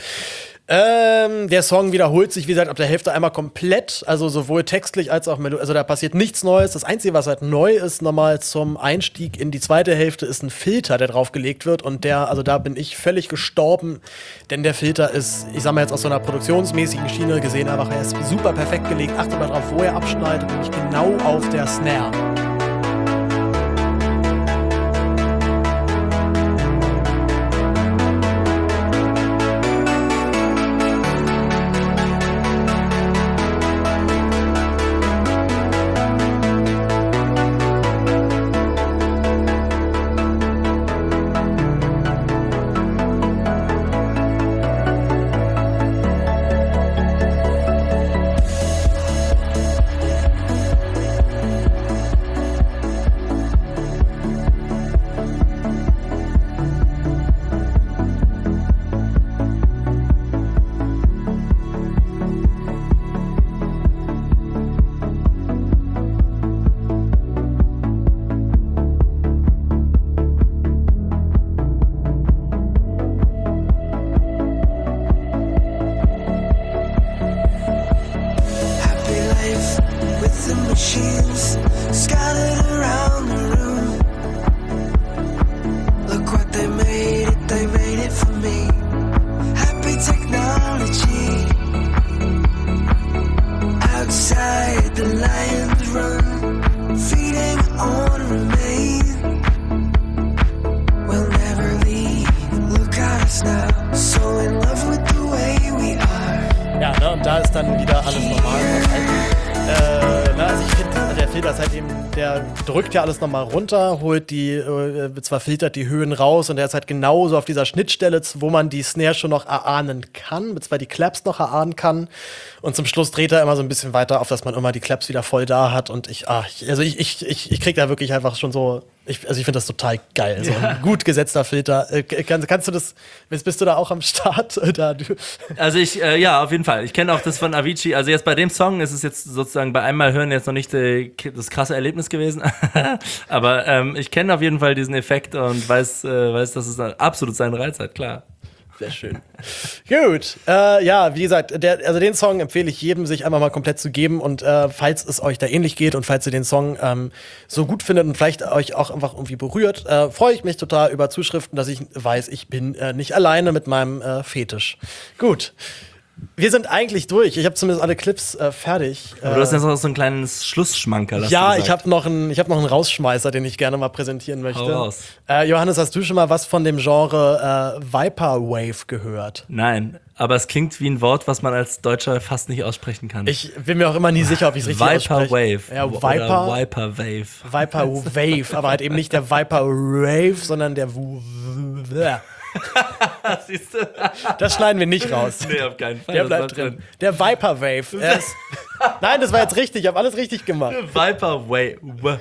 Ähm, der Song wiederholt sich, wie gesagt, ab der Hälfte einmal komplett, also sowohl textlich als auch melodisch, also da passiert nichts Neues. Das Einzige, was halt neu ist, nochmal zum Einstieg in die zweite Hälfte, ist ein Filter, der draufgelegt wird und der, also da bin ich völlig gestorben, denn der Filter ist, ich sag mal jetzt aus so einer produktionsmäßigen Schiene gesehen, einfach, er ist super perfekt gelegt. Achtet mal drauf, wo er abschneidet, nämlich genau auf der Snare. They made it for me. dann wieder alles normal wird. Äh, na, also ich finde, der Filter seitdem, der drückt ja alles nochmal runter, holt die, äh, zwar filtert die Höhen raus und der ist halt genauso auf dieser Schnittstelle, wo man die Snare schon noch erahnen kann, zwar die Claps noch erahnen kann. Und zum Schluss dreht er immer so ein bisschen weiter auf, dass man immer die Claps wieder voll da hat. Und ich, ah, ich also ich, ich, ich, ich krieg da wirklich einfach schon so, ich, also ich finde das total geil. So ein gut gesetzter Filter. Äh, kann, kannst du das, bist, bist du da auch am Start? Da, du? Also ich, äh, ja, auf jeden Fall. Ich kenne auch das von Avicii. Also jetzt bei dem Song ist es jetzt sozusagen bei einmal hören jetzt noch nicht äh, das krasse Erlebnis gewesen. Aber ähm, ich kenne auf jeden Fall diesen Effekt und weiß, äh, weiß, dass es absolut seinen Reiz hat, klar. Sehr schön. Gut. Äh, ja, wie gesagt, der, also den Song empfehle ich jedem, sich einmal mal komplett zu geben. Und äh, falls es euch da ähnlich geht und falls ihr den Song ähm, so gut findet und vielleicht euch auch einfach irgendwie berührt, äh, freue ich mich total über Zuschriften, dass ich weiß, ich bin äh, nicht alleine mit meinem äh, Fetisch. Gut. Wir sind eigentlich durch. Ich habe zumindest alle Clips äh, fertig. Aber du hast jetzt noch so ein kleines Schlussschmankerl. Ja, ich habe noch einen, ich habe noch einen Rausschmeißer, den ich gerne mal präsentieren möchte. Hau raus. Äh, Johannes, hast du schon mal was von dem Genre äh, Viperwave gehört? Nein, aber es klingt wie ein Wort, was man als Deutscher fast nicht aussprechen kann. Ich bin mir auch immer nie sicher, ob ich es richtig ausspreche. Viperwave. Ja, Viper. Oder Viperwave. Viperwave, aber halt eben nicht der Viperwave, sondern der W. Siehst du? Das schneiden wir nicht raus. Nee, auf keinen Fall. Der Das bleibt war drin. Der Viperwave. Er ist- Nein, das war jetzt richtig. Ich habe alles richtig gemacht. Viperwave.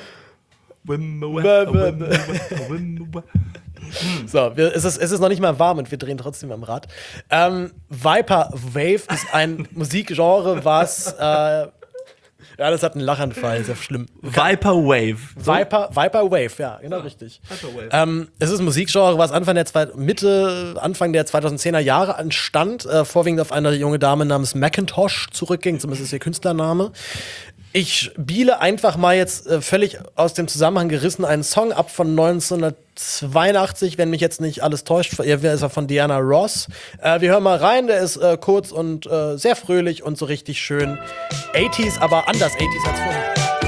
So, wir, es, ist, es ist noch nicht mal warm und wir drehen trotzdem am Rad. Ähm, Viperwave ist ein Musikgenre, was. Äh, ja, das hat einen Lachanfall, sehr schlimm. Viperwave. Viper, Viperwave, ja, genau richtig. Viperwave. Ähm, es ist ein Musikgenre, was Anfang der zwei, Mitte, Anfang der zweitausendzehner Jahre entstand, äh, vorwiegend auf eine junge Dame namens Macintosh zurückging, zumindest ist ihr Künstlername. Ich spiele einfach mal jetzt äh, völlig aus dem Zusammenhang gerissen einen Song ab von neunzehnhundertzweiundachtzig, wenn mich jetzt nicht alles täuscht. Er ist von Diana Ross. Äh, wir hören mal rein, der ist äh, kurz und äh, sehr fröhlich und so richtig schön achtziger, aber anders achtziger als vorher.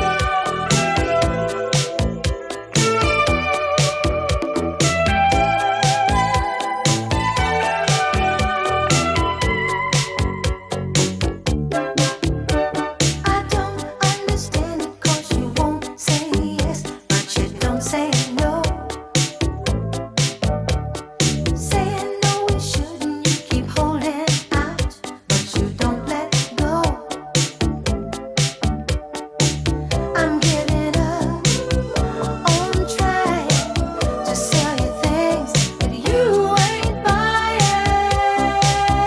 I don't understand it 'cause you won't say yes, but you don't say no. Saying no, we shouldn't. You keep holding out, but you don't let go. I'm giving up on trying to sell you things that you ain't buying.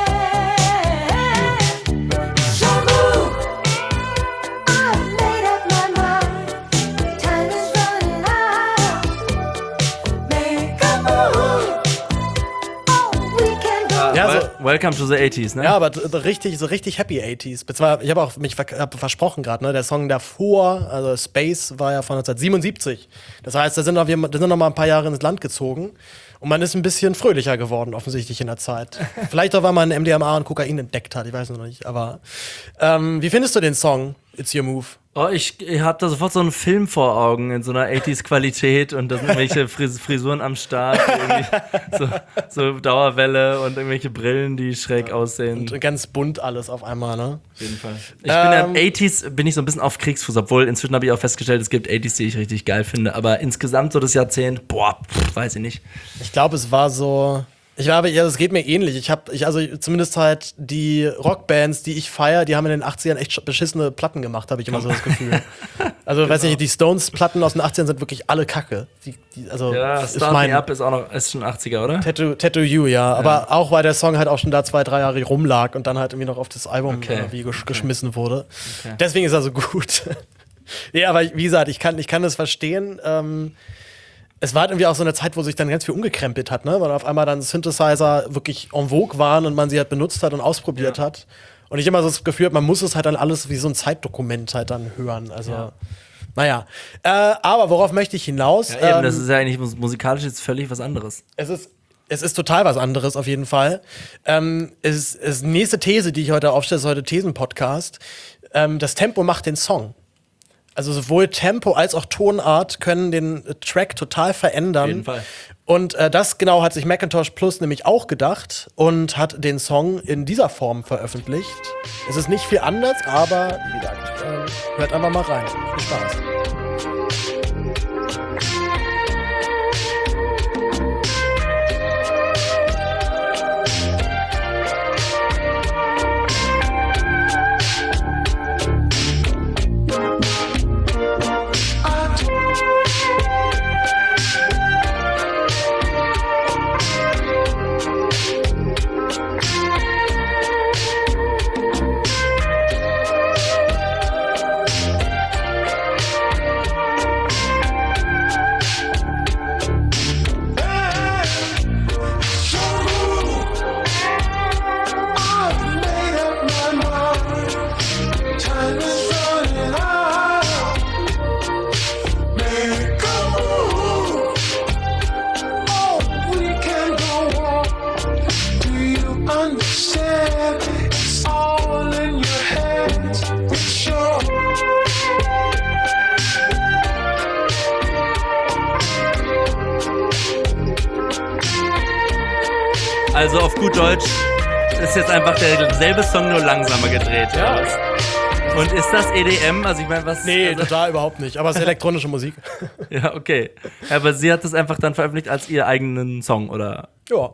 So move. I've made up my mind. Time is running out. Make a move. Oh, we can go. Ja, so- Wel- Welcome to the eighties, ne? Ja, aber t- so richtig, so richtig happy achtziger. Beziehungsweise, ich habe auch mich ver hab versprochen gerade, ne? Der Song davor, also Space, war ja von neunzehnhundertsiebenundsiebzig. Das heißt, da sind, noch, wir, da sind noch mal ein paar Jahre ins Land gezogen. Und man ist ein bisschen fröhlicher geworden, offensichtlich in der Zeit. Vielleicht auch, weil man M D M A und Kokain entdeckt hat, ich weiß es noch nicht. Aber ähm, wie findest du den Song It's Your Move? Oh, ich, ich hab da sofort so einen Film vor Augen in so einer achtziger-Qualität und da sind irgendwelche Fris Frisuren am Start, irgendwie so, so Dauerwelle und irgendwelche Brillen, die schräg aussehen. Und ganz bunt alles auf einmal, ne? Auf jeden Fall. Ich bin ja Ähm, achtziger, bin ich so ein bisschen auf Kriegsfuß, obwohl inzwischen habe ich auch festgestellt, es gibt achtziger, die ich richtig geil finde, aber insgesamt so das Jahrzehnt, boah, pff, weiß ich nicht. Ich glaube, es war so. Ich glaube, ja, es geht mir ähnlich. Ich habe, ich, also zumindest halt die Rockbands, die ich feiere, die haben in den achtzigern echt sch- beschissene Platten gemacht, habe ich immer so das Gefühl. Also, weiß nicht, die Stones-Platten aus den achtzigern sind wirklich alle Kacke. Die, die, also, Ja, ist Start mein Me Up ist auch noch, ist schon achtziger, oder? Tattoo, Tattoo You, ja. Aber auch, weil der Song halt auch schon da zwei, drei Jahre rumlag und dann halt irgendwie noch auf das Album Okay. irgendwie gesch geschmissen wurde. Okay. Deswegen ist er so gut. Ja, aber wie gesagt, ich kann, ich kann das verstehen. Ähm, es war halt irgendwie auch so eine Zeit, wo sich dann ganz viel umgekrempelt hat, ne? Weil auf einmal dann Synthesizer wirklich en vogue waren und man sie halt benutzt hat und ausprobiert Ja. hat. Und ich immer so das Gefühl habe, man muss es halt dann alles wie so ein Zeitdokument halt dann hören. Also, Ja. naja. Äh, aber worauf möchte ich hinaus? Ja, eben, Ähm, das ist ja eigentlich mus- musikalisch jetzt völlig was anderes. es ist, es ist total was anderes auf jeden Fall. Ähm, es ist, es ist die nächste These, die ich heute aufstelle, ist heute Thesen-Podcast. Ähm, das Tempo macht den Song. Also sowohl Tempo als auch Tonart können den äh, Track total verändern. Auf jeden Fall. Und äh, das genau hat sich Macintosh Plus nämlich auch gedacht und hat den Song in dieser Form veröffentlicht. Es ist nicht viel anders, aber wie gesagt, äh, hört einfach mal rein. Viel Spaß. Also auf gut Deutsch ist jetzt einfach derselbe Song nur langsamer gedreht. Ja. Und ist das E D M? Also ich meine, was? Nee, also, total überhaupt nicht. Aber es ist elektronische Musik. ja, okay. Aber sie hat das einfach dann veröffentlicht als ihr eigenen Song, oder? Ja.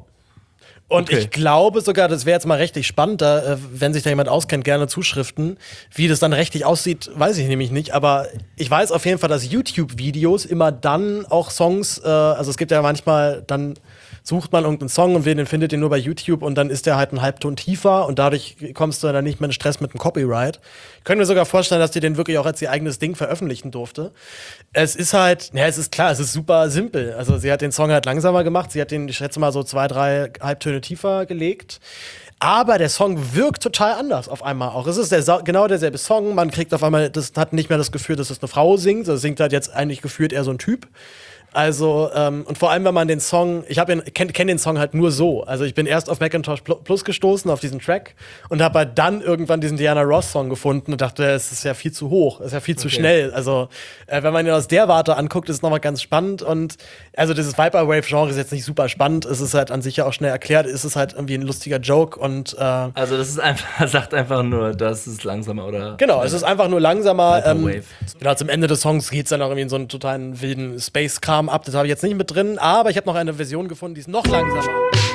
Und Okay. ich glaube sogar, das wäre jetzt mal rechtlich spannend, da, äh, wenn sich da jemand auskennt, gerne Zuschriften. Wie das dann rechtlich aussieht, weiß ich nämlich nicht. Aber ich weiß auf jeden Fall, dass YouTube-Videos immer dann auch Songs, äh, also es gibt ja manchmal, dann sucht man irgendeinen Song und den findet den nur bei YouTube und dann ist der halt einen Halbton tiefer und dadurch kommst du dann nicht mehr in Stress mit dem Copyright. Ich könnte mir sogar vorstellen, dass die den wirklich auch als ihr eigenes Ding veröffentlichen durfte. Es ist halt, ja, es ist klar, es ist super simpel. Also sie hat den Song halt langsamer gemacht, sie hat den, ich schätze mal, so zwei, drei Halbtöne tiefer gelegt. Aber der Song wirkt total anders auf einmal auch. Es ist der, Sa- genau derselbe Song, man kriegt auf einmal, das hat nicht mehr das Gefühl, dass es eine Frau singt, das singt halt jetzt eigentlich gefühlt eher so ein Typ. Also, ähm, und vor allem, wenn man den Song, ich habe kenne kenn den Song halt nur so. Also ich bin erst auf Macintosh Pl- Plus gestoßen, auf diesen Track, und habe halt dann irgendwann diesen Diana Ross-Song gefunden und dachte, es ist ja viel zu hoch, es ist ja viel zu Okay. schnell. Also, äh, wenn man ihn aus der Warte anguckt, ist es nochmal ganz spannend. Und also dieses Vaporwave-Genre ist jetzt nicht super spannend, es ist halt an sich ja auch schnell erklärt, es ist halt irgendwie ein lustiger Joke und äh, Also das ist einfach, sagt einfach nur, das ist langsamer, oder? genau, es ist einfach nur langsamer. Ähm, Vaporwave. genau, zum Ende des Songs geht's dann auch irgendwie in so einen totalen wilden Space-Kram ab. Das habe ich jetzt nicht mit drin, aber ich habe noch eine Version gefunden, die ist noch langsamer.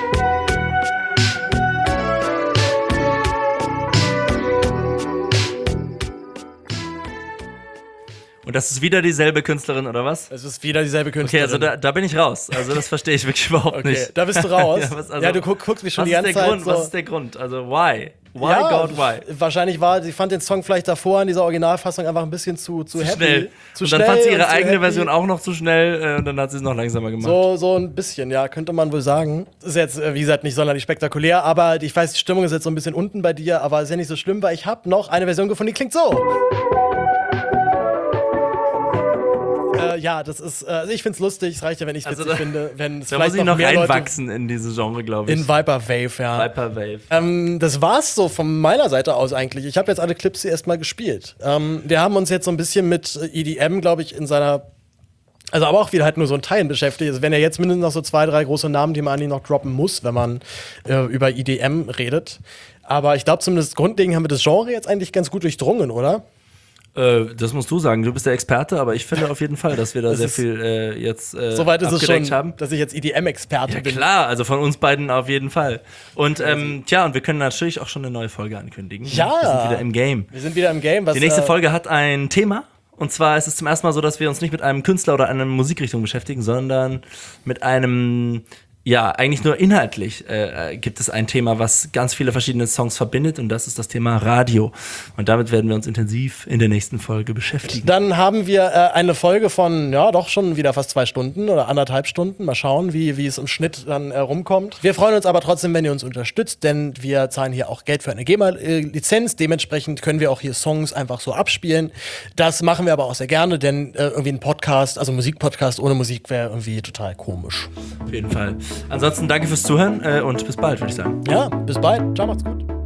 Und das ist wieder dieselbe Künstlerin, oder was? Es ist wieder dieselbe Okay, Künstlerin. also da, da bin ich raus. Also das verstehe ich wirklich überhaupt Okay, nicht. da bist du raus. ja, was, also, ja, du guck, guckst mich schon was die ist ganze der Zeit Grund? so. Was ist der Grund? Also why? Why, ja, God, why? Wahrscheinlich war, sie fand den Song vielleicht davor in dieser Originalfassung einfach ein bisschen zu, zu, Zu happy. schnell. Zu und dann schnell fand sie und ihre zu eigene happy. Version auch noch zu schnell äh, und dann hat sie es noch langsamer gemacht. So, so ein bisschen, ja, könnte man wohl sagen. Ist jetzt, äh, wie gesagt, nicht sonderlich spektakulär, aber ich weiß, die Stimmung ist jetzt so ein bisschen unten bei dir, aber ist ja nicht so schlimm, weil ich habe noch eine Version gefunden, die klingt so. Äh, ja, das ist, äh, also ich find's lustig, es reicht ja, wenn ich es Also witzig da- finde, wenn es Da vielleicht muss ich noch noch mehr Leute reinwachsen in dieses Genre, glaube ich. in Viper Wave, ja. Viper Wave. Ähm, das war's so von meiner Seite aus eigentlich. Ich habe jetzt alle Clips hier erstmal gespielt. Ähm, wir haben uns jetzt so ein bisschen mit E D M, glaube ich, in seiner, also aber auch wieder halt nur so ein Teilen beschäftigt. Es werden ja jetzt mindestens noch so zwei, drei große Namen, die man eigentlich noch droppen muss, wenn man äh, über E D M redet. Aber ich glaube, zumindest grundlegend haben wir das Genre jetzt eigentlich ganz gut durchdrungen, oder? Äh, das musst du sagen. Du bist der Experte, aber ich finde auf jeden Fall, dass wir da Das sehr ist- viel äh, jetzt äh, Soweit ist es abgedeckt schon, haben. dass ich jetzt E D M-Experte Ja bin. klar, also von uns beiden auf jeden Fall. Und ähm, tja, und wir können natürlich auch schon eine neue Folge ankündigen. Ja. Wir sind wieder im Game. Wir sind wieder im Game. Was, Die nächste äh, Folge hat ein Thema. Und zwar ist es zum ersten Mal so, dass wir uns nicht mit einem Künstler oder einer Musikrichtung beschäftigen, sondern mit einem, ja, eigentlich nur inhaltlich äh, gibt es ein Thema, was ganz viele verschiedene Songs verbindet. Und das ist das Thema Radio. Und damit werden wir uns intensiv in der nächsten Folge beschäftigen. Dann haben wir äh, eine Folge von, ja, doch schon wieder fast zwei Stunden oder anderthalb Stunden. Mal schauen, wie, wie es im Schnitt dann äh, rumkommt. Wir freuen uns aber trotzdem, wenn ihr uns unterstützt, denn wir zahlen hier auch Geld für eine GEMA-Lizenz. Dementsprechend können wir auch hier Songs einfach so abspielen. Das machen wir aber auch sehr gerne, denn äh, irgendwie ein Podcast, also Musikpodcast ohne Musik wäre irgendwie total komisch. Auf jeden Fall. Ansonsten danke fürs Zuhören äh, und bis bald, würde ich sagen. Ja, bis bald. Ciao, macht's gut.